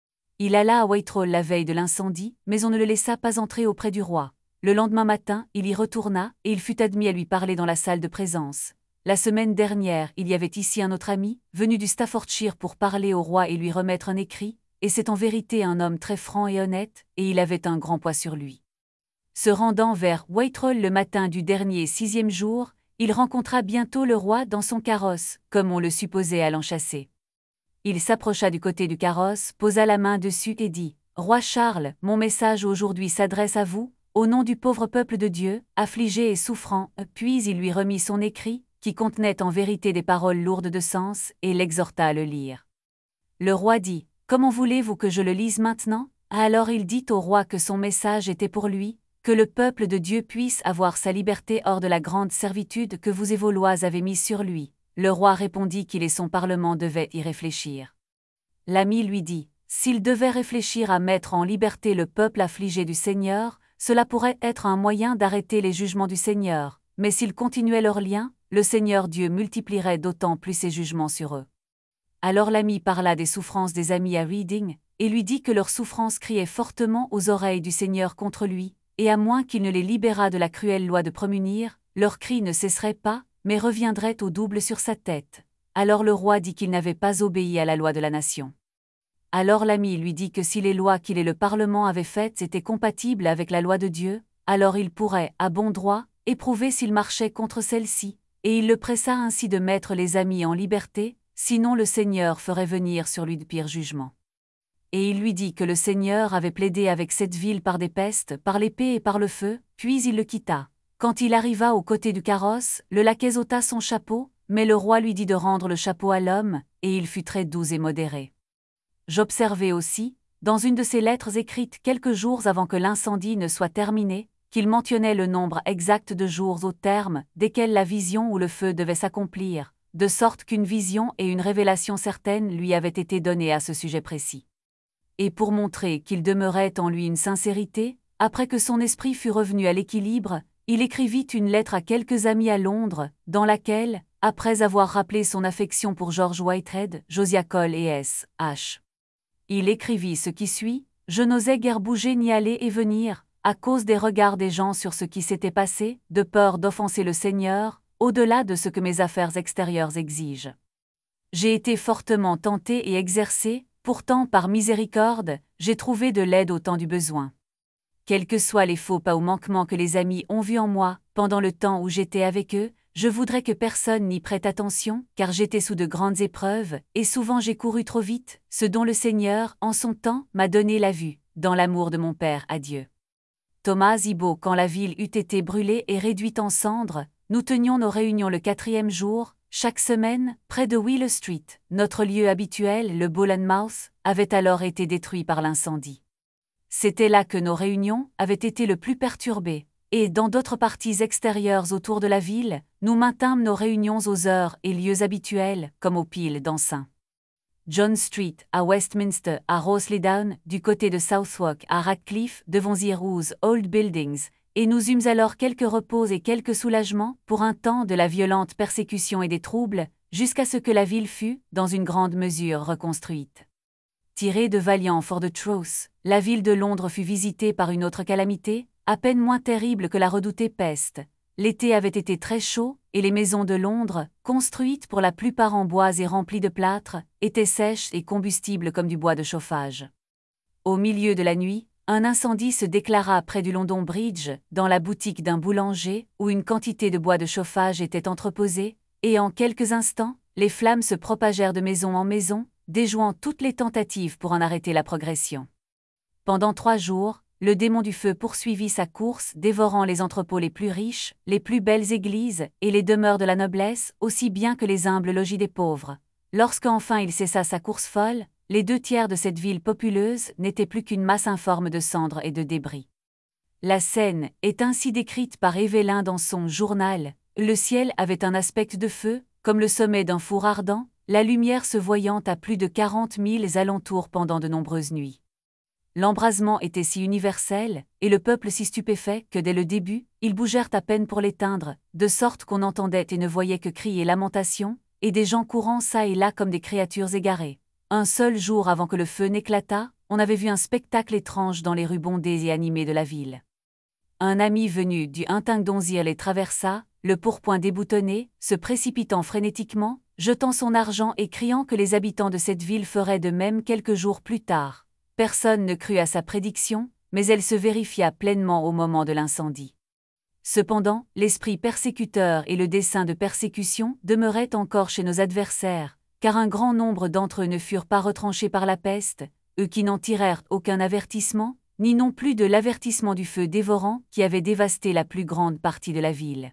Il alla à Whitehall la veille de l'incendie, mais on ne le laissa pas entrer auprès du roi. Le lendemain matin, il y retourna, et il fut admis à lui parler dans la salle de présence. La semaine dernière, il y avait ici un autre ami, venu du Staffordshire pour parler au roi et lui remettre un écrit, et c'est en vérité un homme très franc et honnête, et il avait un grand poids sur lui. Se rendant vers Whitehall le matin du dernier 6e jour, il rencontra bientôt le roi dans son carrosse, comme on le supposait à l'enchasser. Il s'approcha du côté du carrosse, posa la main dessus et dit « Roi Charles, mon message aujourd'hui s'adresse à vous, au nom du pauvre peuple de Dieu, affligé et souffrant. » Puis il lui remit son écrit, qui contenait en vérité des paroles lourdes de sens, et l'exhorta à le lire. Le roi dit « Comment voulez-vous que je le lise maintenant ?» Alors il dit au roi que son message était pour lui, que le peuple de Dieu puisse avoir sa liberté hors de la grande servitude que vous et vos lois avez mise sur lui. Le roi répondit qu'il et son parlement devaient y réfléchir. L'ami lui dit « S'il devait réfléchir à mettre en liberté le peuple affligé du Seigneur, cela pourrait être un moyen d'arrêter les jugements du Seigneur, mais s'ils continuaient leur lien, le Seigneur Dieu multiplierait d'autant plus ses jugements sur eux. » Alors l'ami parla des souffrances des amis à Reading, et lui dit que leurs souffrances criaient fortement aux oreilles du Seigneur contre lui, et à moins qu'il ne les libérât de la cruelle loi de prémunir, leurs cris ne cesseraient pas, mais reviendraient au double sur sa tête. Alors le roi dit qu'il n'avait pas obéi à la loi de la nation. Alors l'ami lui dit que si les lois qu'il et le Parlement avaient faites étaient compatibles avec la loi de Dieu, alors il pourrait, à bon droit, éprouver s'il marchait contre celle-ci, et il le pressa ainsi de mettre les amis en liberté, sinon le Seigneur ferait venir sur lui de pires jugements. Et il lui dit que le Seigneur avait plaidé avec cette ville par des pestes, par l'épée et par le feu, puis il le quitta. Quand il arriva aux côtés du carrosse, le laquais ôta son chapeau, mais le roi lui dit de rendre le chapeau à l'homme, et il fut très doux et modéré. J'observai aussi, dans une de ses lettres écrites quelques jours avant que l'incendie ne soit terminé, qu'il mentionnait le nombre exact de jours au terme desquels la vision ou le feu devait s'accomplir, de sorte qu'une vision et une révélation certaine lui avaient été données à ce sujet précis. Et pour montrer qu'il demeurait en lui une sincérité, après que son esprit fut revenu à l'équilibre, il écrivit une lettre à quelques amis à Londres, dans laquelle, après avoir rappelé son affection pour George Whitehead, Josiah Cole et S.H. il écrivit ce qui suit: « Je n'osais guère bouger ni aller et venir, à cause des regards des gens sur ce qui s'était passé, de peur d'offenser le Seigneur, au-delà de ce que mes affaires extérieures exigent. J'ai été fortement tenté et exercé, pourtant par miséricorde, j'ai trouvé de l'aide au temps du besoin. Quels que soient les faux pas ou manquements que les amis ont vus en moi, pendant le temps où j'étais avec eux, je voudrais que personne n'y prête attention, car j'étais sous de grandes épreuves, et souvent j'ai couru trop vite, ce dont le Seigneur, en son temps, m'a donné la vue, dans l'amour de mon Père à Dieu. » Thomas Ibaud. Quand la ville eut été brûlée et réduite en cendres, nous tenions nos réunions le 4e jour, chaque semaine, près de Wheeler Street. Notre lieu habituel, le Bull and Mouth, avait alors été détruit par l'incendie. C'était là que nos réunions avaient été le plus perturbées, et dans d'autres parties extérieures autour de la ville, nous maintînmes nos réunions aux heures et lieux habituels, comme au Pile dans St. John Street, à Westminster, à Rossley Down, du côté de Southwark, à Radcliffe, devant The Rose Old Buildings, et nous eûmes alors quelques repos et quelques soulagements pour un temps de la violente persécution et des troubles, jusqu'à ce que la ville fût, dans une grande mesure, reconstruite. Tirée de Valiant Fort de Trousse, la ville de Londres fut visitée par une autre calamité, à peine moins terrible que la redoutée peste. L'été avait été très chaud, et les maisons de Londres, construites pour la plupart en bois et remplies de plâtre, étaient sèches et combustibles comme du bois de chauffage. Au milieu de la nuit, un incendie se déclara près du London Bridge, dans la boutique d'un boulanger, où une quantité de bois de chauffage était entreposée, et en quelques instants, les flammes se propagèrent de maison en maison, déjouant toutes les tentatives pour en arrêter la progression. Pendant 3 jours, le démon du feu poursuivit sa course, dévorant les entrepôts les plus riches, les plus belles églises et les demeures de la noblesse, aussi bien que les humbles logis des pauvres. Lorsqu'enfin il cessa sa course folle, les 2/3 de cette ville populeuse n'étaient plus qu'une masse informe de cendres et de débris. La scène est ainsi décrite par Evelyn dans son journal. Le ciel avait un aspect de feu, comme le sommet d'un four ardent, la lumière se voyant à plus de 40 milles alentours pendant de nombreuses nuits. L'embrasement était si universel, et le peuple si stupéfait que dès le début, ils bougèrent à peine pour l'éteindre, de sorte qu'on entendait et ne voyait que cris et lamentations, et des gens courant çà et là comme des créatures égarées. Un seul jour avant que le feu n'éclatât, on avait vu un spectacle étrange dans les rues bondées et animées de la ville. Un ami venu du Huntingdonshire les traversa, le pourpoint déboutonné, se précipitant frénétiquement, jetant son argent et criant que les habitants de cette ville feraient de même quelques jours plus tard. Personne ne crut à sa prédiction, mais elle se vérifia pleinement au moment de l'incendie. Cependant, l'esprit persécuteur et le dessein de persécution demeuraient encore chez nos adversaires, car un grand nombre d'entre eux ne furent pas retranchés par la peste, eux qui n'en tirèrent aucun avertissement, ni non plus de l'avertissement du feu dévorant qui avait dévasté la plus grande partie de la ville.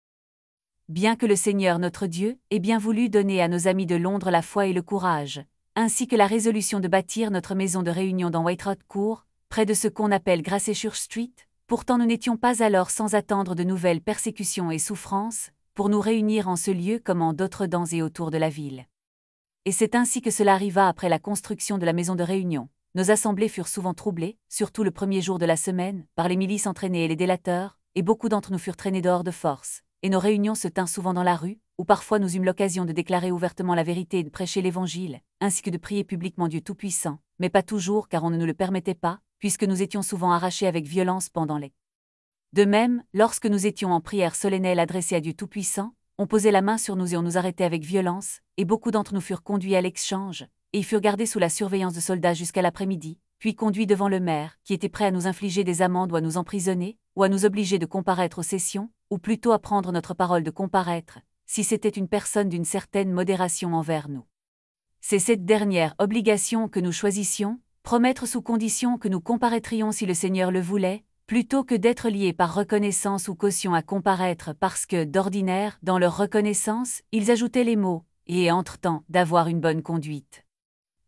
Bien que le Seigneur notre Dieu ait bien voulu donner à nos amis de Londres la foi et le courage, ainsi que la résolution de bâtir notre maison de réunion dans Whitehall Court, près de ce qu'on appelle Gracechurch Street, pourtant nous n'étions pas alors sans attendre de nouvelles persécutions et souffrances, pour nous réunir en ce lieu comme en d'autres dans et autour de la ville. Et c'est ainsi que cela arriva après la construction de la maison de réunion. Nos assemblées furent souvent troublées, surtout le premier jour de la semaine, par les milices entraînées et les délateurs, et beaucoup d'entre nous furent traînés dehors de force, et nos réunions se tinrent souvent dans la rue, où parfois nous eûmes l'occasion de déclarer ouvertement la vérité et de prêcher l'Évangile, ainsi que de prier publiquement Dieu Tout-Puissant, mais pas toujours car on ne nous le permettait pas, puisque nous étions souvent arrachés avec violence pendant les. De même, lorsque nous étions en prière solennelle adressée à Dieu Tout-Puissant, on posait la main sur nous et on nous arrêtait avec violence, et beaucoup d'entre nous furent conduits à l'exchange, et y furent gardés sous la surveillance de soldats jusqu'à l'après-midi, puis conduits devant le maire, qui était prêt à nous infliger des amendes ou à nous emprisonner, ou à nous obliger de comparaître aux sessions, ou plutôt à prendre notre parole de comparaître, si c'était une personne d'une certaine modération envers nous. C'est cette dernière obligation que nous choisissions, promettre sous condition que nous comparaîtrions si le Seigneur le voulait, plutôt que d'être liés par reconnaissance ou caution à comparaître parce que, d'ordinaire, dans leur reconnaissance, ils ajoutaient les mots « et entre-temps, d'avoir une bonne conduite ».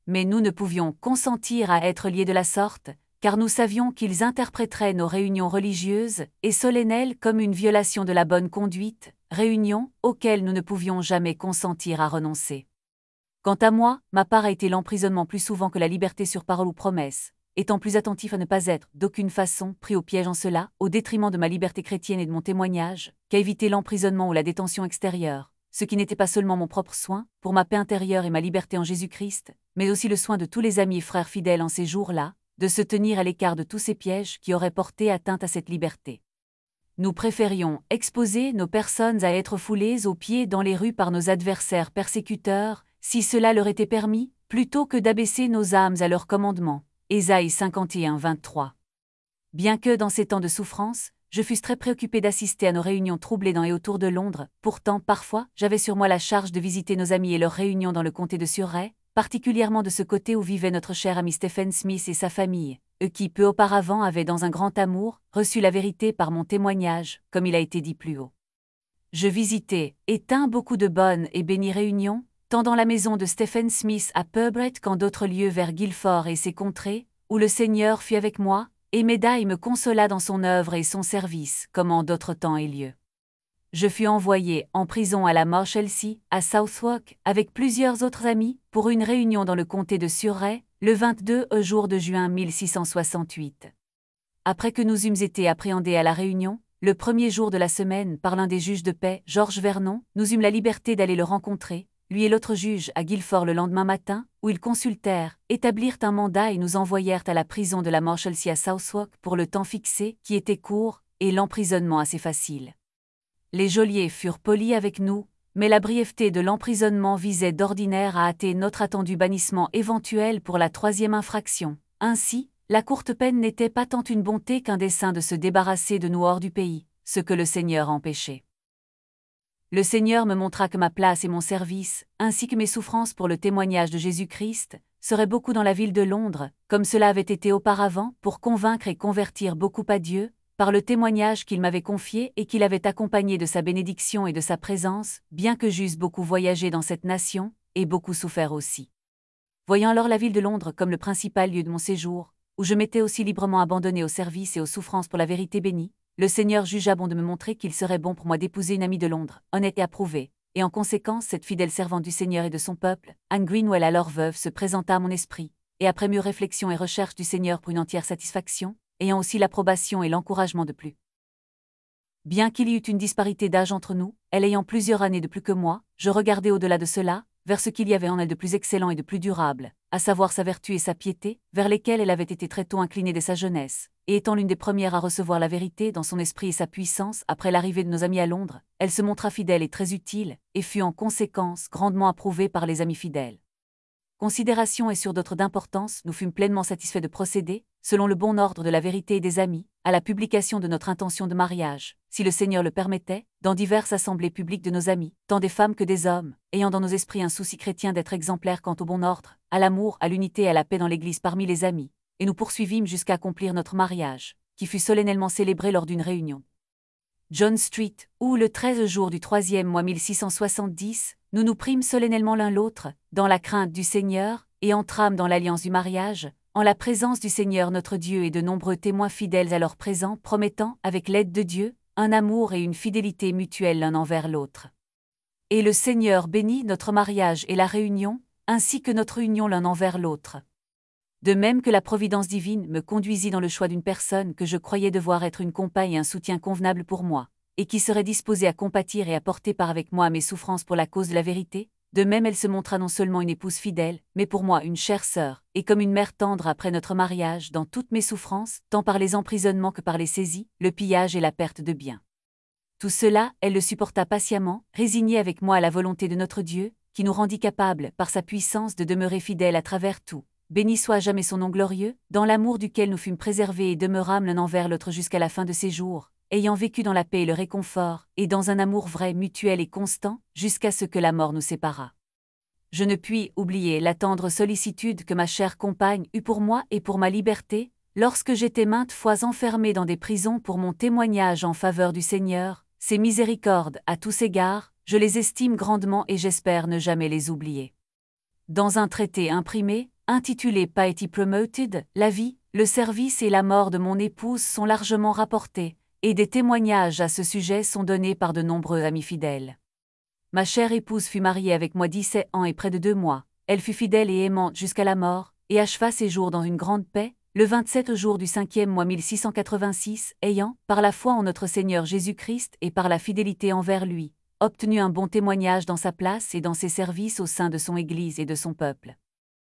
Mais nous ne pouvions consentir à être liés de la sorte, car nous savions qu'ils interpréteraient nos réunions religieuses et solennelles comme une violation de la bonne conduite, réunions auxquelles nous ne pouvions jamais consentir à renoncer. Quant à moi, ma part a été l'emprisonnement plus souvent que la liberté sur parole ou promesse, étant plus attentif à ne pas être, d'aucune façon, pris au piège en cela, au détriment de ma liberté chrétienne et de mon témoignage, qu'à éviter l'emprisonnement ou la détention extérieure, ce qui n'était pas seulement mon propre soin, pour ma paix intérieure et ma liberté en Jésus-Christ, mais aussi le soin de tous les amis et frères fidèles en ces jours-là, de se tenir à l'écart de tous ces pièges qui auraient porté atteinte à cette liberté. Nous préférions exposer nos personnes à être foulées aux pieds dans les rues par nos adversaires persécuteurs, si cela leur était permis, plutôt que d'abaisser nos âmes à leur commandement. Ésaïe 51, 23. Bien que dans ces temps de souffrance, je fusse très préoccupé d'assister à nos réunions troublées dans et autour de Londres, pourtant, parfois, j'avais sur moi la charge de visiter nos amis et leurs réunions dans le comté de Surrey, particulièrement de ce côté où vivait notre cher ami Stephen Smith et sa famille, eux qui, peu auparavant, avaient, dans un grand amour, reçu la vérité par mon témoignage, comme il a été dit plus haut. Je visitai et tins beaucoup de bonnes et bénies réunions, tant dans la maison de Stephen Smith à Purbrett qu'en d'autres lieux vers Guilford et ses contrées, où le Seigneur fut avec moi, et m'aida et me consola dans son œuvre et son service, comme en d'autres temps et lieux. Je fus envoyé en prison à la Marshalsea, à Southwark, avec plusieurs autres amis, pour une réunion dans le comté de Surrey, le 22 jour de juin 1668. Après que nous eûmes été appréhendés à la réunion, le premier jour de la semaine par l'un des juges de paix, Georges Vernon, nous eûmes la liberté d'aller le rencontrer, lui et l'autre juge à Guilford le lendemain matin, où ils consultèrent, établirent un mandat et nous envoyèrent à la prison de la Marshalsea à Southwark pour le temps fixé, qui était court, et l'emprisonnement assez facile. Les geôliers furent polis avec nous, mais la brièveté de l'emprisonnement visait d'ordinaire à hâter notre attendu bannissement éventuel pour la 3e infraction. Ainsi, la courte peine n'était pas tant une bonté qu'un dessein de se débarrasser de nous hors du pays, ce que le Seigneur empêchait. Le Seigneur me montra que ma place et mon service, ainsi que mes souffrances pour le témoignage de Jésus-Christ, seraient beaucoup dans la ville de Londres, comme cela avait été auparavant, pour convaincre et convertir beaucoup à Dieu, par le témoignage qu'il m'avait confié et qu'il avait accompagné de sa bénédiction et de sa présence, bien que j'eusse beaucoup voyagé dans cette nation, et beaucoup souffert aussi. Voyant alors la ville de Londres comme le principal lieu de mon séjour, où je m'étais aussi librement abandonné au service et aux souffrances pour la vérité bénie, le Seigneur jugea bon de me montrer qu'il serait bon pour moi d'épouser une amie de Londres, honnête et approuvée, et en conséquence cette fidèle servante du Seigneur et de son peuple, Anne Greenwell alors veuve se présenta à mon esprit, et après mûre réflexion et recherche du Seigneur pour une entière satisfaction, ayant aussi l'approbation et l'encouragement de plus. Bien qu'il y eût une disparité d'âge entre nous, elle ayant plusieurs années de plus que moi, je regardai au-delà de cela, vers ce qu'il y avait en elle de plus excellent et de plus durable, à savoir sa vertu et sa piété, vers lesquelles elle avait été très tôt inclinée dès sa jeunesse, et étant l'une des premières à recevoir la vérité dans son esprit et sa puissance après l'arrivée de nos amis à Londres, elle se montra fidèle et très utile, et fut en conséquence grandement approuvée par les amis fidèles. Considération et sur d'autres d'importance, nous fûmes pleinement satisfaits de procéder, selon le bon ordre de la vérité et des amis, à la publication de notre intention de mariage, si le Seigneur le permettait, dans diverses assemblées publiques de nos amis, tant des femmes que des hommes, ayant dans nos esprits un souci chrétien d'être exemplaires quant au bon ordre, à l'amour, à l'unité et à la paix dans l'Église parmi les amis, et nous poursuivîmes jusqu'à accomplir notre mariage, qui fut solennellement célébré lors d'une réunion. John Street, où le 13 jour du 3e mois 1670, nous nous prîmes solennellement l'un l'autre, dans la crainte du Seigneur, et entrâmes dans l'alliance du mariage, en la présence du Seigneur notre Dieu et de nombreux témoins fidèles alors présents, promettant, avec l'aide de Dieu, un amour et une fidélité mutuelle l'un envers l'autre. Et le Seigneur bénit notre mariage et la réunion, ainsi que notre union l'un envers l'autre. De même que la providence divine me conduisit dans le choix d'une personne que je croyais devoir être une compagne et un soutien convenable pour moi, et qui serait disposée à compatir et à porter part avec moi à mes souffrances pour la cause de la vérité, de même elle se montra non seulement une épouse fidèle, mais pour moi une chère sœur, et comme une mère tendre après notre mariage dans toutes mes souffrances, tant par les emprisonnements que par les saisies, le pillage et la perte de biens. Tout cela, elle le supporta patiemment, résignée avec moi à la volonté de notre Dieu, qui nous rendit capables, par sa puissance, de demeurer fidèles à travers tout. Béni soit jamais son nom glorieux, dans l'amour duquel nous fûmes préservés et demeurâmes l'un envers l'autre jusqu'à la fin de ces jours, ayant vécu dans la paix et le réconfort, et dans un amour vrai, mutuel et constant, jusqu'à ce que la mort nous séparât. Je ne puis oublier la tendre sollicitude que ma chère compagne eut pour moi et pour ma liberté, lorsque j'étais maintes fois enfermé dans des prisons pour mon témoignage en faveur du Seigneur. Ses miséricordes, à tous égards, je les estime grandement et j'espère ne jamais les oublier. Dans un traité imprimé, intitulé Piety Promoted, la vie, le service et la mort de mon épouse sont largement rapportés, et des témoignages à ce sujet sont donnés par de nombreux amis fidèles. Ma chère épouse fut mariée avec moi 17 ans et près de 2 mois. Elle fut fidèle et aimante jusqu'à la mort, et acheva ses jours dans une grande paix, le 27 jour du 5e mois 1686, ayant, par la foi en notre Seigneur Jésus-Christ et par la fidélité envers lui, obtenu un bon témoignage dans sa place et dans ses services au sein de son Église et de son peuple.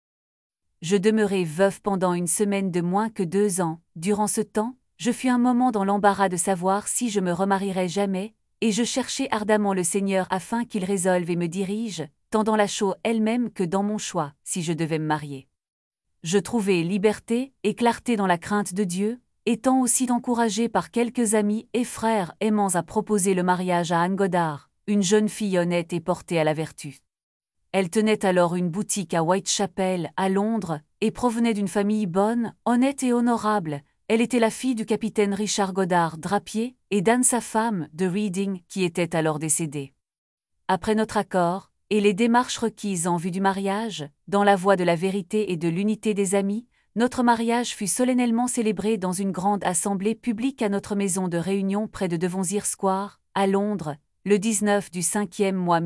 Je demeurai veuve pendant une semaine de moins que 2 ans. Durant ce temps, je fus un moment dans l'embarras de savoir si je me remarierais jamais, et je cherchai ardemment le Seigneur afin qu'il résolve et me dirige, tant dans la chose elle-même que dans mon choix, si je devais me marier. Je trouvai liberté et clarté dans la crainte de Dieu, étant aussi encouragé par quelques amis et frères aimants à proposer le mariage à Anne Goddard, une jeune fille honnête et portée à la vertu. Elle tenait alors une boutique à Whitechapel, à Londres, et provenait d'une famille bonne, honnête et honorable. Elle était la fille du capitaine Richard Goddard, drapier, et d'Anne sa femme, de Reading, qui était alors décédée. Après notre accord, et les démarches requises en vue du mariage, dans la voie de la vérité et de l'unité des amis, notre mariage fut solennellement célébré dans une grande assemblée publique à notre maison de réunion près de Devonshire Square, à Londres, le 19 du 5e mois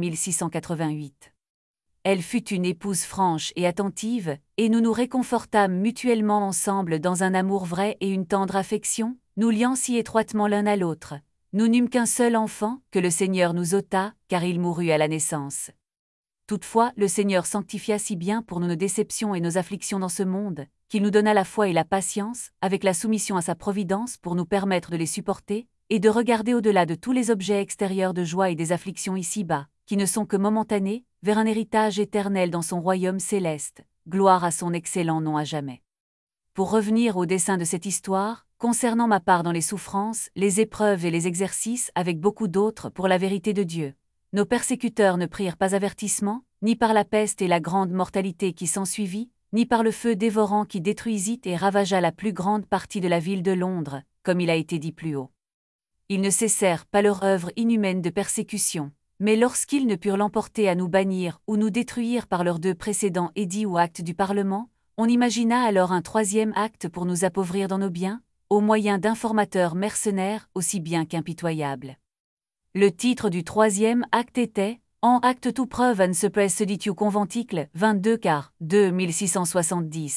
1688. Elle fut une épouse franche et attentive, et nous nous réconfortâmes mutuellement ensemble dans un amour vrai et une tendre affection, nous liant si étroitement l'un à l'autre. Nous n'eûmes qu'un seul enfant, que le Seigneur nous ôta, car il mourut à la naissance. Toutefois, le Seigneur sanctifia si bien pour nous nos déceptions et nos afflictions dans ce monde, qu'il nous donna la foi et la patience, avec la soumission à sa providence pour nous permettre de les supporter, et de regarder au-delà de tous les objets extérieurs de joie et des afflictions ici-bas, qui ne sont que momentanés, vers un héritage éternel dans son royaume céleste, gloire à son excellent nom à jamais. Pour revenir au dessein de cette histoire, concernant ma part dans les souffrances, les épreuves et les exercices avec beaucoup d'autres pour la vérité de Dieu, nos persécuteurs ne prirent pas avertissement, ni par la peste et la grande mortalité qui s'ensuivit, ni par le feu dévorant qui détruisit et ravagea la plus grande partie de la ville de Londres, comme il a été dit plus haut. Ils ne cessèrent pas leur œuvre inhumaine de persécution, mais lorsqu'ils ne purent l'emporter à nous bannir ou nous détruire par leurs 2 précédents édits ou actes du Parlement, on imagina alors un 3e acte pour nous appauvrir dans nos biens, au moyen d'informateurs mercenaires aussi bien qu'impitoyables. Le titre du 3e acte était « En acte to prove and suppress seditio conventicle 22 car 2 1670 ».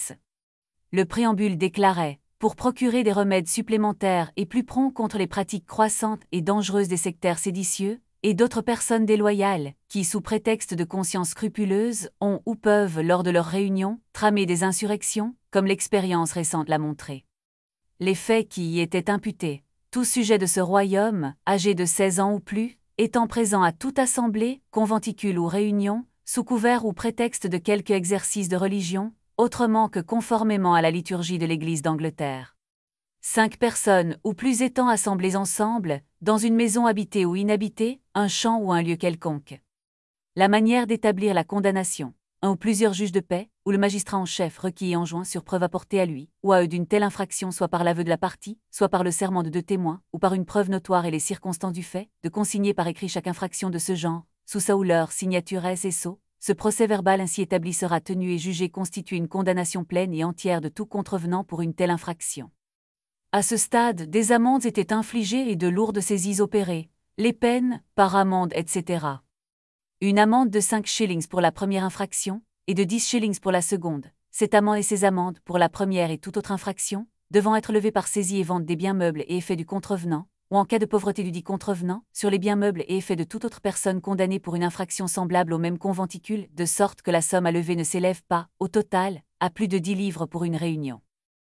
Le préambule déclarait « Pour procurer des remèdes supplémentaires et plus prompts contre les pratiques croissantes et dangereuses des sectaires séditieux, et d'autres personnes déloyales, qui, sous prétexte de conscience scrupuleuse, ont ou peuvent, lors de leurs réunions, tramer des insurrections, comme l'expérience récente l'a montré. Les faits qui y étaient imputés, tout sujet de ce royaume, âgé de 16 ans ou plus, étant présent à toute assemblée, conventicule ou réunion, sous couvert ou prétexte de quelque exercice de religion, autrement que conformément à la liturgie de l'Église d'Angleterre. 5 personnes ou plus étant assemblées ensemble, dans une maison habitée ou inhabitée, un champ ou un lieu quelconque. La manière d'établir la condamnation, un ou plusieurs juges de paix, ou le magistrat en chef requis et enjoint sur preuve apportée à lui, ou à eux d'une telle infraction soit par l'aveu de la partie, soit par le serment de 2 témoins, ou par une preuve notoire et les circonstances du fait, de consigner par écrit chaque infraction de ce genre, sous sa ou leur signature et sceau. Ce procès-verbal ainsi établi sera tenu et jugé constituer une condamnation pleine et entière de tout contrevenant pour une telle infraction. À ce stade, des amendes étaient infligées et de lourdes saisies opérées, les peines, par amende, etc. Une amende de 5 shillings pour la première infraction, et de 10 shillings pour la seconde. Cette amende et ces amendes, pour la première et toute autre infraction, devant être levées par saisie et vente des biens meubles et effets du contrevenant, ou en cas de pauvreté du dit contrevenant, sur les biens meubles et effets de toute autre personne condamnée pour une infraction semblable au même conventicule, de sorte que la somme à lever ne s'élève pas, au total, à plus de 10 livres pour une réunion.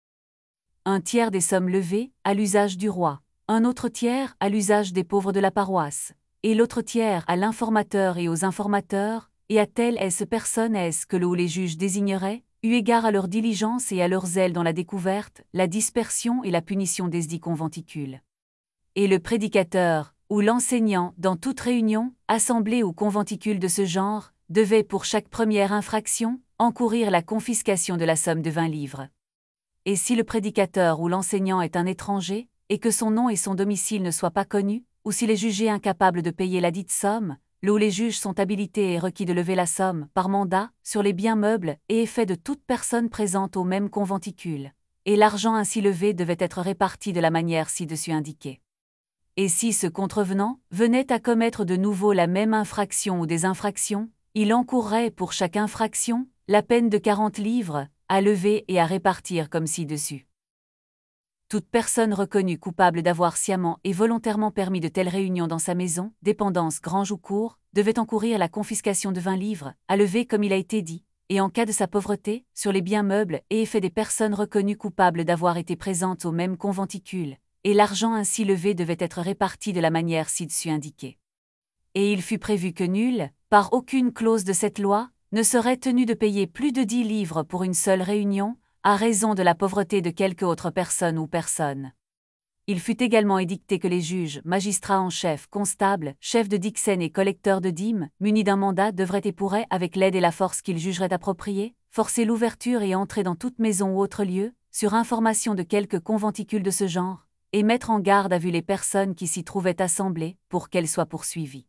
Un tiers des sommes levées, à l'usage du roi, un autre tiers, à l'usage des pauvres de la paroisse, et l'autre tiers à l'informateur et aux informateurs, et à telle est-ce personne est-ce que le ou les juges désigneraient, eu égard à leur diligence et à leur zèle dans la découverte, la dispersion et la punition des dits conventicules. Et le prédicateur, ou l'enseignant, dans toute réunion, assemblée ou conventicule de ce genre, devait pour chaque première infraction, encourir la confiscation de la somme de 20 livres. Et si le prédicateur ou l'enseignant est un étranger, et que son nom et son domicile ne soient pas connus, ou s'il est jugé incapable de payer la dite somme, là où les juges sont habilités et requis de lever la somme, par mandat, sur les biens meubles et effets de toute personne présente au même conventicule, et l'argent ainsi levé devait être réparti de la manière ci-dessus indiquée. Et si ce contrevenant venait à commettre de nouveau la même infraction ou des infractions, il encourrait pour chaque infraction la peine de 40 livres, à lever et à répartir comme ci-dessus. Toute personne reconnue coupable d'avoir sciemment et volontairement permis de telles réunions dans sa maison, dépendance, grange ou cour, devait encourir la confiscation de 20 livres, à lever comme il a été dit, et en cas de sa pauvreté, sur les biens meubles et effets des personnes reconnues coupables d'avoir été présentes au même conventicule, et l'argent ainsi levé devait être réparti de la manière ci-dessus indiquée. Et il fut prévu que nul, par aucune clause de cette loi, ne serait tenu de payer plus de 10 livres pour une seule réunion, à raison de la pauvreté de quelque autre personne ou personne. Il fut également édicté que les juges, magistrats en chef, constables, chefs de dixaine et collecteurs de dîmes, munis d'un mandat, devraient et pourraient, avec l'aide et la force qu'ils jugeraient appropriée, forcer l'ouverture et entrer dans toute maison ou autre lieu, sur information de quelque conventicule de ce genre, et mettre en garde à vue les personnes qui s'y trouvaient assemblées, pour qu'elles soient poursuivies.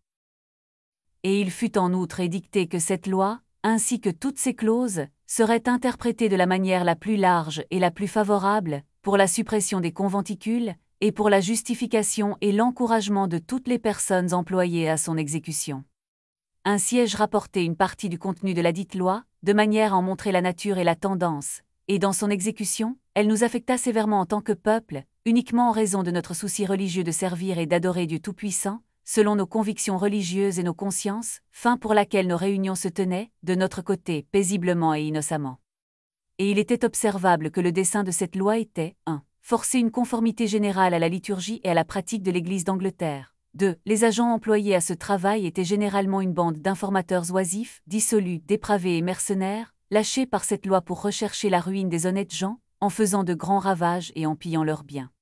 Et il fut en outre édicté que cette loi, ainsi que toutes ces clauses, seraient interprétées de la manière la plus large et la plus favorable, pour la suppression des conventicules, et pour la justification et l'encouragement de toutes les personnes employées à son exécution. Ainsi ai-je rapporté une partie du contenu de la dite loi, de manière à en montrer la nature et la tendance, et dans son exécution, elle nous affecta sévèrement en tant que peuple, uniquement en raison de notre souci religieux de servir et d'adorer Dieu Tout-Puissant, selon nos convictions religieuses et nos consciences, fin pour laquelle nos réunions se tenaient, de notre côté, paisiblement et innocemment. Et il était observable que le dessein de cette loi était 1. Forcer une conformité générale à la liturgie et à la pratique de l'Église d'Angleterre. 2. Les agents employés à ce travail étaient généralement une bande d'informateurs oisifs, dissolus, dépravés et mercenaires, lâchés par cette loi pour rechercher la ruine des honnêtes gens, en faisant de grands ravages et en pillant leurs biens.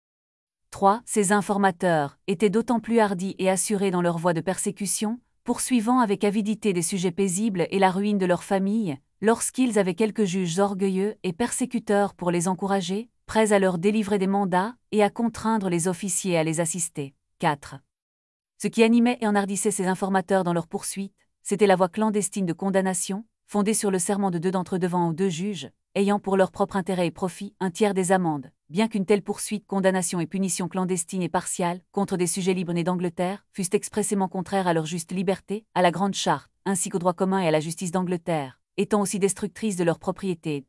3. Ces informateurs étaient d'autant plus hardis et assurés dans leur voie de persécution, poursuivant avec avidité des sujets paisibles et la ruine de leur famille, lorsqu'ils avaient quelques juges orgueilleux et persécuteurs pour les encourager, prêts à leur délivrer des mandats et à contraindre les officiers à les assister. 4. Ce qui animait et enhardissait ces informateurs dans leur poursuite, c'était la voie clandestine de condamnation, fondée sur le serment de 2 d'entre eux devant 2 juges, ayant pour leur propre intérêt et profit un tiers des amendes, bien qu'une telle poursuite, condamnation et punition clandestine et partiale, contre des sujets libres nés d'Angleterre, fussent expressément contraires à leur juste liberté, à la Grande Charte, ainsi qu'au droit commun et à la justice d'Angleterre, étant aussi destructrices de leur propriété.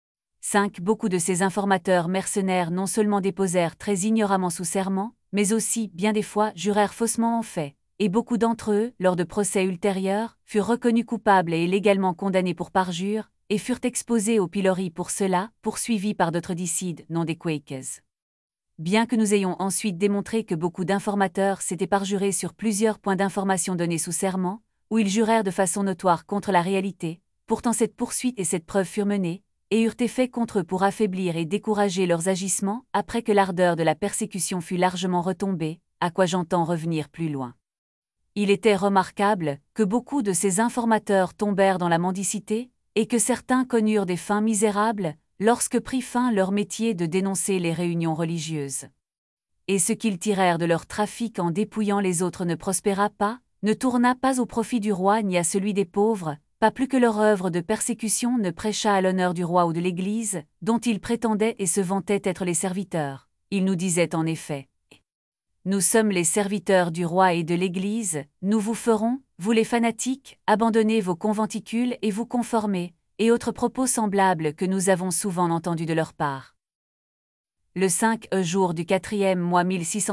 5. Beaucoup de ces informateurs mercenaires non seulement déposèrent très ignoramment sous serment, mais aussi, bien des fois, jurèrent faussement en fait, et beaucoup d'entre eux, lors de procès ultérieurs, furent reconnus coupables et légalement condamnés pour parjure, et furent exposés au pilori pour cela, poursuivis par d'autres dicides, non des Quakers. Bien que nous ayons ensuite démontré que beaucoup d'informateurs s'étaient parjurés sur plusieurs points d'information donnés sous serment, où ils jurèrent de façon notoire contre la réalité, pourtant cette poursuite et cette preuve furent menées, et eurent effet contre eux pour affaiblir et décourager leurs agissements, après que l'ardeur de la persécution fut largement retombée, à quoi j'entends revenir plus loin. Il était remarquable que beaucoup de ces informateurs tombèrent dans la mendicité, et que certains connurent des fins misérables, lorsque prit fin leur métier de dénoncer les réunions religieuses. Et ce qu'ils tirèrent de leur trafic en dépouillant les autres ne prospéra pas, ne tourna pas au profit du roi ni à celui des pauvres, pas plus que leur œuvre de persécution ne prêcha à l'honneur du roi ou de l'Église, dont ils prétendaient et se vantaient être les serviteurs. Ils nous disaient en effet: nous sommes les serviteurs du roi et de l'Église, nous vous ferons, vous les fanatiques, abandonner vos conventicules et vous conformer, et autres propos semblables que nous avons souvent entendus de leur part. Le 5 jour du 4e mois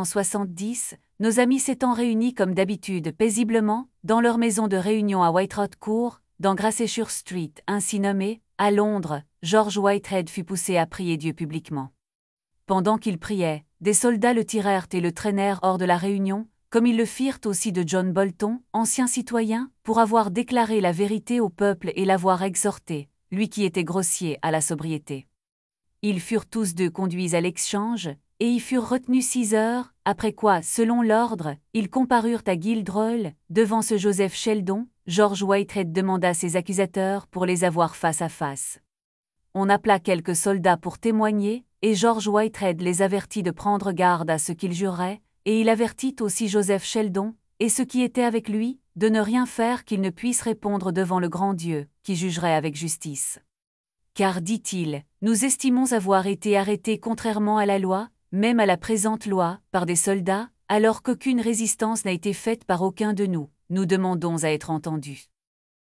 1670, nos amis s'étant réunis comme d'habitude paisiblement, dans leur maison de réunion à Whitehall Court, dans Gracechurch Street, ainsi nommée, à Londres, George Whitehead fut poussé à prier Dieu publiquement. Pendant qu'il priait, des soldats le tirèrent et le traînèrent hors de la réunion, comme ils le firent aussi de John Bolton, ancien citoyen, pour avoir déclaré la vérité au peuple et l'avoir exhorté, lui qui était grossier, à la sobriété. Ils furent tous 2 conduits à l'exchange, et y furent retenus 6 heures, après quoi, selon l'ordre, ils comparurent à Guildhall, devant ce Joseph Sheldon. George Whitehead demanda ses accusateurs pour les avoir face à face. On appela quelques soldats pour témoigner, et George Whitehead les avertit de prendre garde à ce qu'ils jureraient, et il avertit aussi Joseph Sheldon, et ceux qui étaient avec lui, de ne rien faire qu'il ne puisse répondre devant le grand Dieu, qui jugerait avec justice. Car, dit-il, nous estimons avoir été arrêtés contrairement à la loi, même à la présente loi, par des soldats, alors qu'aucune résistance n'a été faite par aucun de nous, nous demandons à être entendus.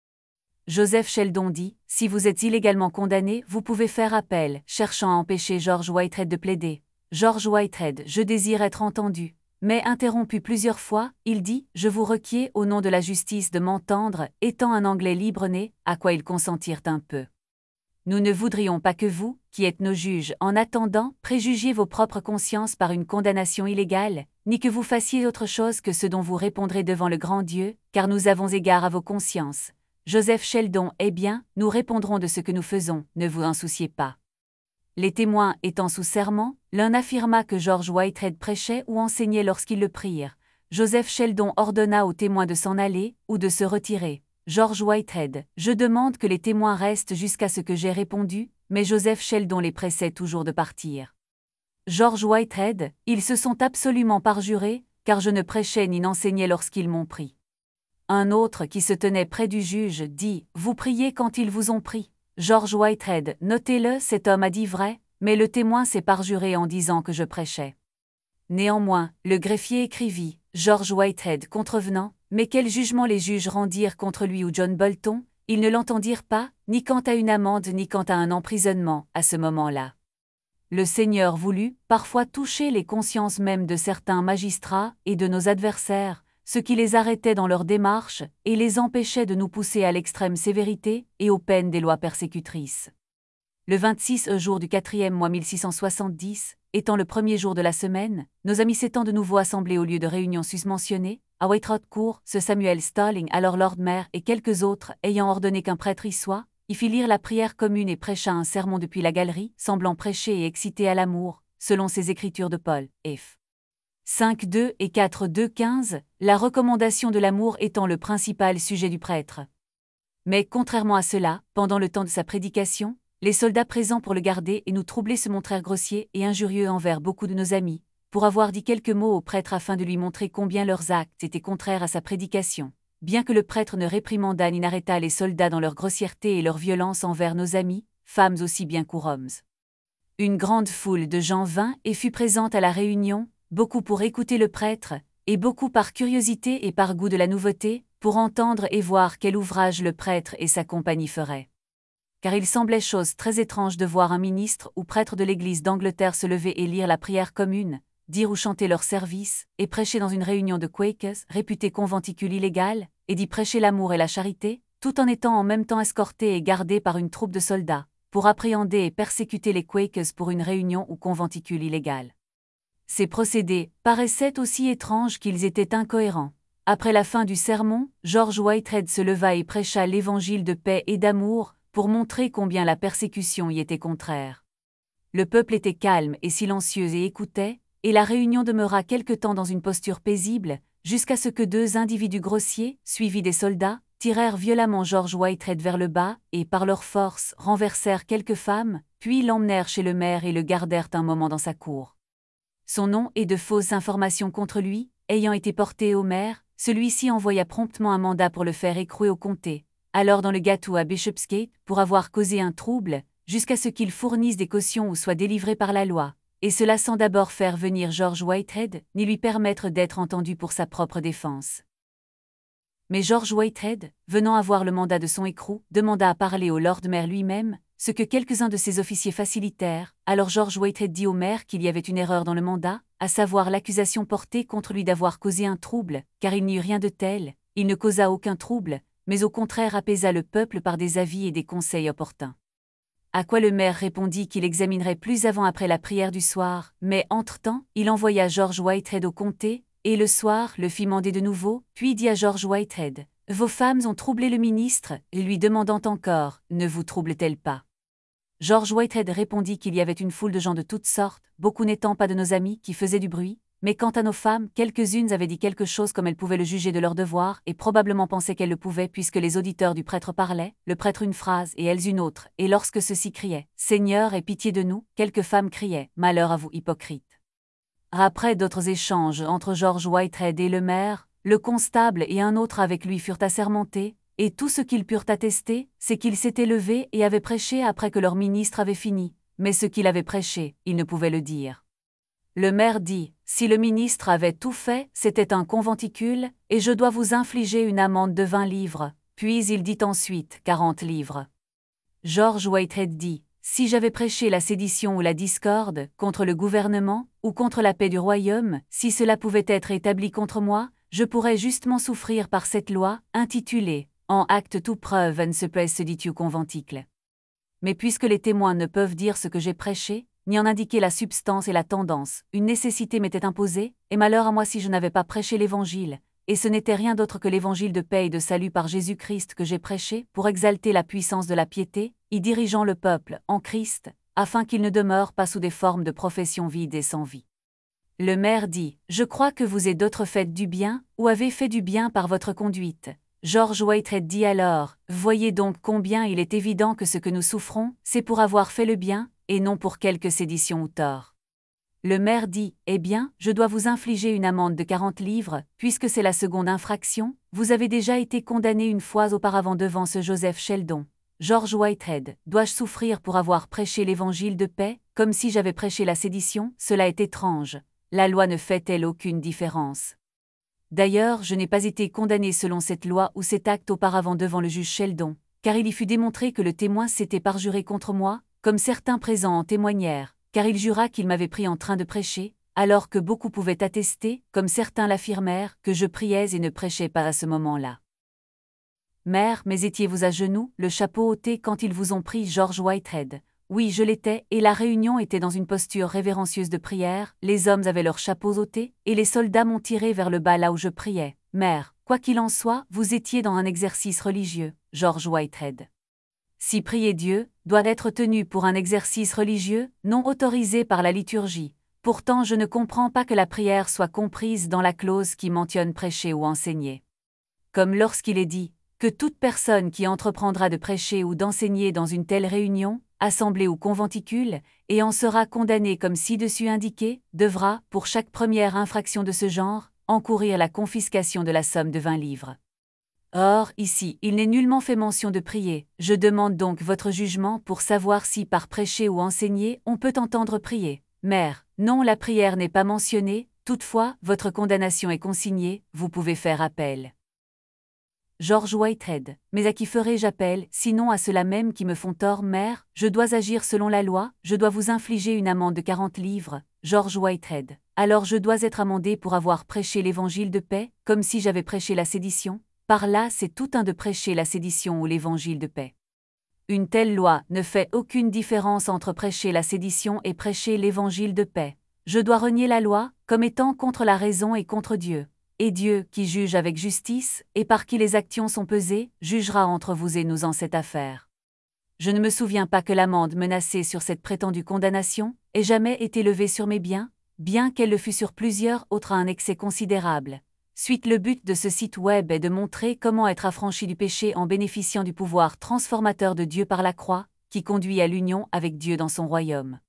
Joseph Sheldon dit, si vous êtes illégalement condamné, vous pouvez faire appel, cherchant à empêcher George Whitehead de plaider. George Whitehead, je désire être entendu. Mais interrompu plusieurs fois, il dit, je vous requiers au nom de la justice de m'entendre, étant un Anglais libre-né, à quoi ils consentirent un peu. Nous ne voudrions pas que vous, qui êtes nos juges, en attendant, préjugiez vos propres consciences par une condamnation illégale, ni que vous fassiez autre chose que ce dont vous répondrez devant le grand Dieu, car nous avons égard à vos consciences. Joseph Sheldon, eh bien, nous répondrons de ce que nous faisons, ne vous en souciez pas. Les témoins étant sous serment, l'un affirma que George Whitehead prêchait ou enseignait lorsqu'ils le prirent. Joseph Sheldon ordonna aux témoins de s'en aller, ou de se retirer. George Whitehead, je demande que les témoins restent jusqu'à ce que j'ai répondu, mais Joseph Sheldon les pressait toujours de partir. George Whitehead, ils se sont absolument parjurés, car je ne prêchais ni n'enseignais lorsqu'ils m'ont pris. Un autre qui se tenait près du juge dit, vous priez quand ils vous ont pris. George Whitehead, notez-le, cet homme a dit vrai, mais le témoin s'est parjuré en disant que je prêchais. Néanmoins, le greffier écrivit, George Whitehead contrevenant, mais quel jugement les juges rendirent contre lui ou John Bolton, ils ne l'entendirent pas, ni quant à une amende ni quant à un emprisonnement, à ce moment-là. Le Seigneur voulut, parfois toucher les consciences même de certains magistrats et de nos adversaires, ce qui les arrêtait dans leur démarche, et les empêchait de nous pousser à l'extrême sévérité et aux peines des lois persécutrices. Le 26 jour du 4e mois 1670, étant le premier jour de la semaine, nos amis s'étant de nouveau assemblés au lieu de réunion susmentionné, à Whiterod Court, ce Samuel Starling, alors Lord Mayor, et quelques autres, ayant ordonné qu'un prêtre y soit, y fit lire la prière commune et prêcha un sermon depuis la galerie, semblant prêcher et exciter à l'amour, selon ces écritures de Paul, F. 5.2 et 4.2.15, la recommandation de l'amour étant le principal sujet du prêtre. Mais contrairement à cela, pendant le temps de sa prédication, les soldats présents pour le garder et nous troubler se montrèrent grossiers et injurieux envers beaucoup de nos amis, pour avoir dit quelques mots au prêtre afin de lui montrer combien leurs actes étaient contraires à sa prédication. Bien que le prêtre ne réprimandât ni n'arrêtât les soldats dans leur grossièreté et leur violence envers nos amis, femmes aussi bien qu'hommes. Une grande foule de gens vint et fut présente à la réunion, beaucoup pour écouter le prêtre, et beaucoup par curiosité et par goût de la nouveauté, pour entendre et voir quel ouvrage le prêtre et sa compagnie feraient. Car il semblait chose très étrange de voir un ministre ou prêtre de l'Église d'Angleterre se lever et lire la prière commune, dire ou chanter leur service, et prêcher dans une réunion de Quakers, réputée conventicule illégale, et d'y prêcher l'amour et la charité, tout en étant en même temps escorté et gardé par une troupe de soldats, pour appréhender et persécuter les Quakers pour une réunion ou conventicule illégale. Ces procédés paraissaient aussi étranges qu'ils étaient incohérents. Après la fin du sermon, George Whitehead se leva et prêcha l'évangile de paix et d'amour, pour montrer combien la persécution y était contraire. Le peuple était calme et silencieux et écoutait, et la réunion demeura quelque temps dans une posture paisible, jusqu'à ce que deux individus grossiers, suivis des soldats, tirèrent violemment George Whitehead vers le bas et, par leur force, renversèrent quelques femmes, puis l'emmenèrent chez le maire et le gardèrent un moment dans sa cour. Son nom et de fausses informations contre lui, ayant été portés au maire, celui-ci envoya promptement un mandat pour le faire écrouer au comté, alors dans le gâteau à Bishopsgate, pour avoir causé un trouble, jusqu'à ce qu'il fournisse des cautions ou soit délivré par la loi, et cela sans d'abord faire venir George Whitehead, ni lui permettre d'être entendu pour sa propre défense. Mais George Whitehead, venant avoir le mandat de son écrou, demanda à parler au Lord Mayor lui-même, ce que quelques-uns de ses officiers facilitèrent. Alors George Whitehead dit au maire qu'il y avait une erreur dans le mandat, à savoir l'accusation portée contre lui d'avoir causé un trouble, car il n'y eut rien de tel, il ne causa aucun trouble, mais au contraire apaisa le peuple par des avis et des conseils opportuns. À quoi le maire répondit qu'il examinerait plus avant après la prière du soir, mais entre-temps, il envoya George Whitehead au comté, et le soir le fit mander de nouveau, puis dit à George Whitehead, « Vos femmes ont troublé le ministre », lui demandant encore, « Ne vous troublent-elles pas ?» George Whitehead répondit qu'il y avait une foule de gens de toutes sortes, beaucoup n'étant pas de nos amis, qui faisaient du bruit, mais quant à nos femmes, quelques-unes avaient dit quelque chose comme elles pouvaient le juger de leur devoir, et probablement pensaient qu'elles le pouvaient puisque les auditeurs du prêtre parlaient, le prêtre une phrase et elles une autre, et lorsque ceux-ci criaient « Seigneur, aie pitié de nous », quelques femmes criaient « Malheur à vous hypocrites ». Après d'autres échanges entre George Whitehead et le maire, le constable et un autre avec lui furent assermentés, et tout ce qu'ils purent attester, c'est qu'ils s'étaient levés et avaient prêché après que leur ministre avait fini, mais ce qu'il avait prêché, ils ne pouvaient le dire. Le maire dit, « Si le ministre avait tout fait, c'était un conventicule, et je dois vous infliger une amende de 20 livres. » Puis il dit ensuite, 40 livres. George Whitehead dit, « Si j'avais prêché la sédition ou la discorde, contre le gouvernement, ou contre la paix du royaume, si cela pouvait être établi contre moi, je pourrais justement souffrir par cette loi, intitulée « En acte tout preuve ne se peut se dit conventicle ». Mais puisque les témoins ne peuvent dire ce que j'ai prêché, ni en indiquer la substance et la tendance, une nécessité m'était imposée, et malheur à moi si je n'avais pas prêché l'Évangile, et ce n'était rien d'autre que l'Évangile de paix et de salut par Jésus-Christ que j'ai prêché, pour exalter la puissance de la piété, y dirigeant le peuple, en Christ, afin qu'il ne demeure pas sous des formes de profession vides et sans vie. Le maire dit, « Je crois que vous et d'autres faites du bien, ou avez fait du bien par votre conduite. » George Whitehead dit alors, « Voyez donc combien il est évident que ce que nous souffrons, c'est pour avoir fait le bien, et non pour quelque sédition ou tort. » Le maire dit, « Eh bien, je dois vous infliger une amende de 40 livres, puisque c'est la seconde infraction, vous avez déjà été condamné une fois auparavant devant ce Joseph Sheldon. George Whitehead, dois-je souffrir pour avoir prêché l'évangile de paix, comme si j'avais prêché la sédition? Cela est étrange. La loi ne fait-elle aucune différence? D'ailleurs, je n'ai pas été condamné selon cette loi ou cet acte auparavant devant le juge Sheldon, car il y fut démontré que le témoin s'était parjuré contre moi, comme certains présents en témoignèrent, car il jura qu'il m'avait pris en train de prêcher, alors que beaucoup pouvaient attester, comme certains l'affirmèrent, que je priais et ne prêchais pas à ce moment-là. Mère, mais étiez-vous à genoux, le chapeau ôté quand ils vous ont pris? George Whitehead. Oui, je l'étais, et la réunion était dans une posture révérencieuse de prière, les hommes avaient leurs chapeaux ôtés, et les soldats m'ont tiré vers le bas là où je priais. Mère, quoi qu'il en soit, vous étiez dans un exercice religieux. George Whitehead. Si prier Dieu doit être tenu pour un exercice religieux, non autorisé par la liturgie, pourtant je ne comprends pas que la prière soit comprise dans la clause qui mentionne prêcher ou enseigner. Comme lorsqu'il est dit, que toute personne qui entreprendra de prêcher ou d'enseigner dans une telle réunion, assemblée ou conventicule, et en sera condamnée comme ci-dessus indiqué, devra, pour chaque première infraction de ce genre, encourir la confiscation de la somme de 20 livres. Or, ici, il n'est nullement fait mention de prier, je demande donc votre jugement pour savoir si par prêcher ou enseigner on peut entendre prier. Mère, non, la prière n'est pas mentionnée, toutefois, votre condamnation est consignée, vous pouvez faire appel. George Whitehead, mais à qui ferai-je appel, sinon à ceux-là même qui me font tort? Mère, je dois agir selon la loi, je dois vous infliger une amende de 40 livres. George Whitehead, alors je dois être amendé pour avoir prêché l'évangile de paix, comme si j'avais prêché la sédition? Par là, c'est tout un de prêcher la sédition ou l'évangile de paix. Une telle loi ne fait aucune différence entre prêcher la sédition et prêcher l'évangile de paix. Je dois renier la loi, comme étant contre la raison et contre Dieu. Et Dieu, qui juge avec justice, et par qui les actions sont pesées, jugera entre vous et nous en cette affaire. Je ne me souviens pas que l'amende menacée sur cette prétendue condamnation ait jamais été levée sur mes biens, bien qu'elle le fût sur plusieurs autres à un excès considérable. Suite, le but de ce site web est de montrer comment être affranchi du péché en bénéficiant du pouvoir transformateur de Dieu par la croix, qui conduit à l'union avec Dieu dans son royaume.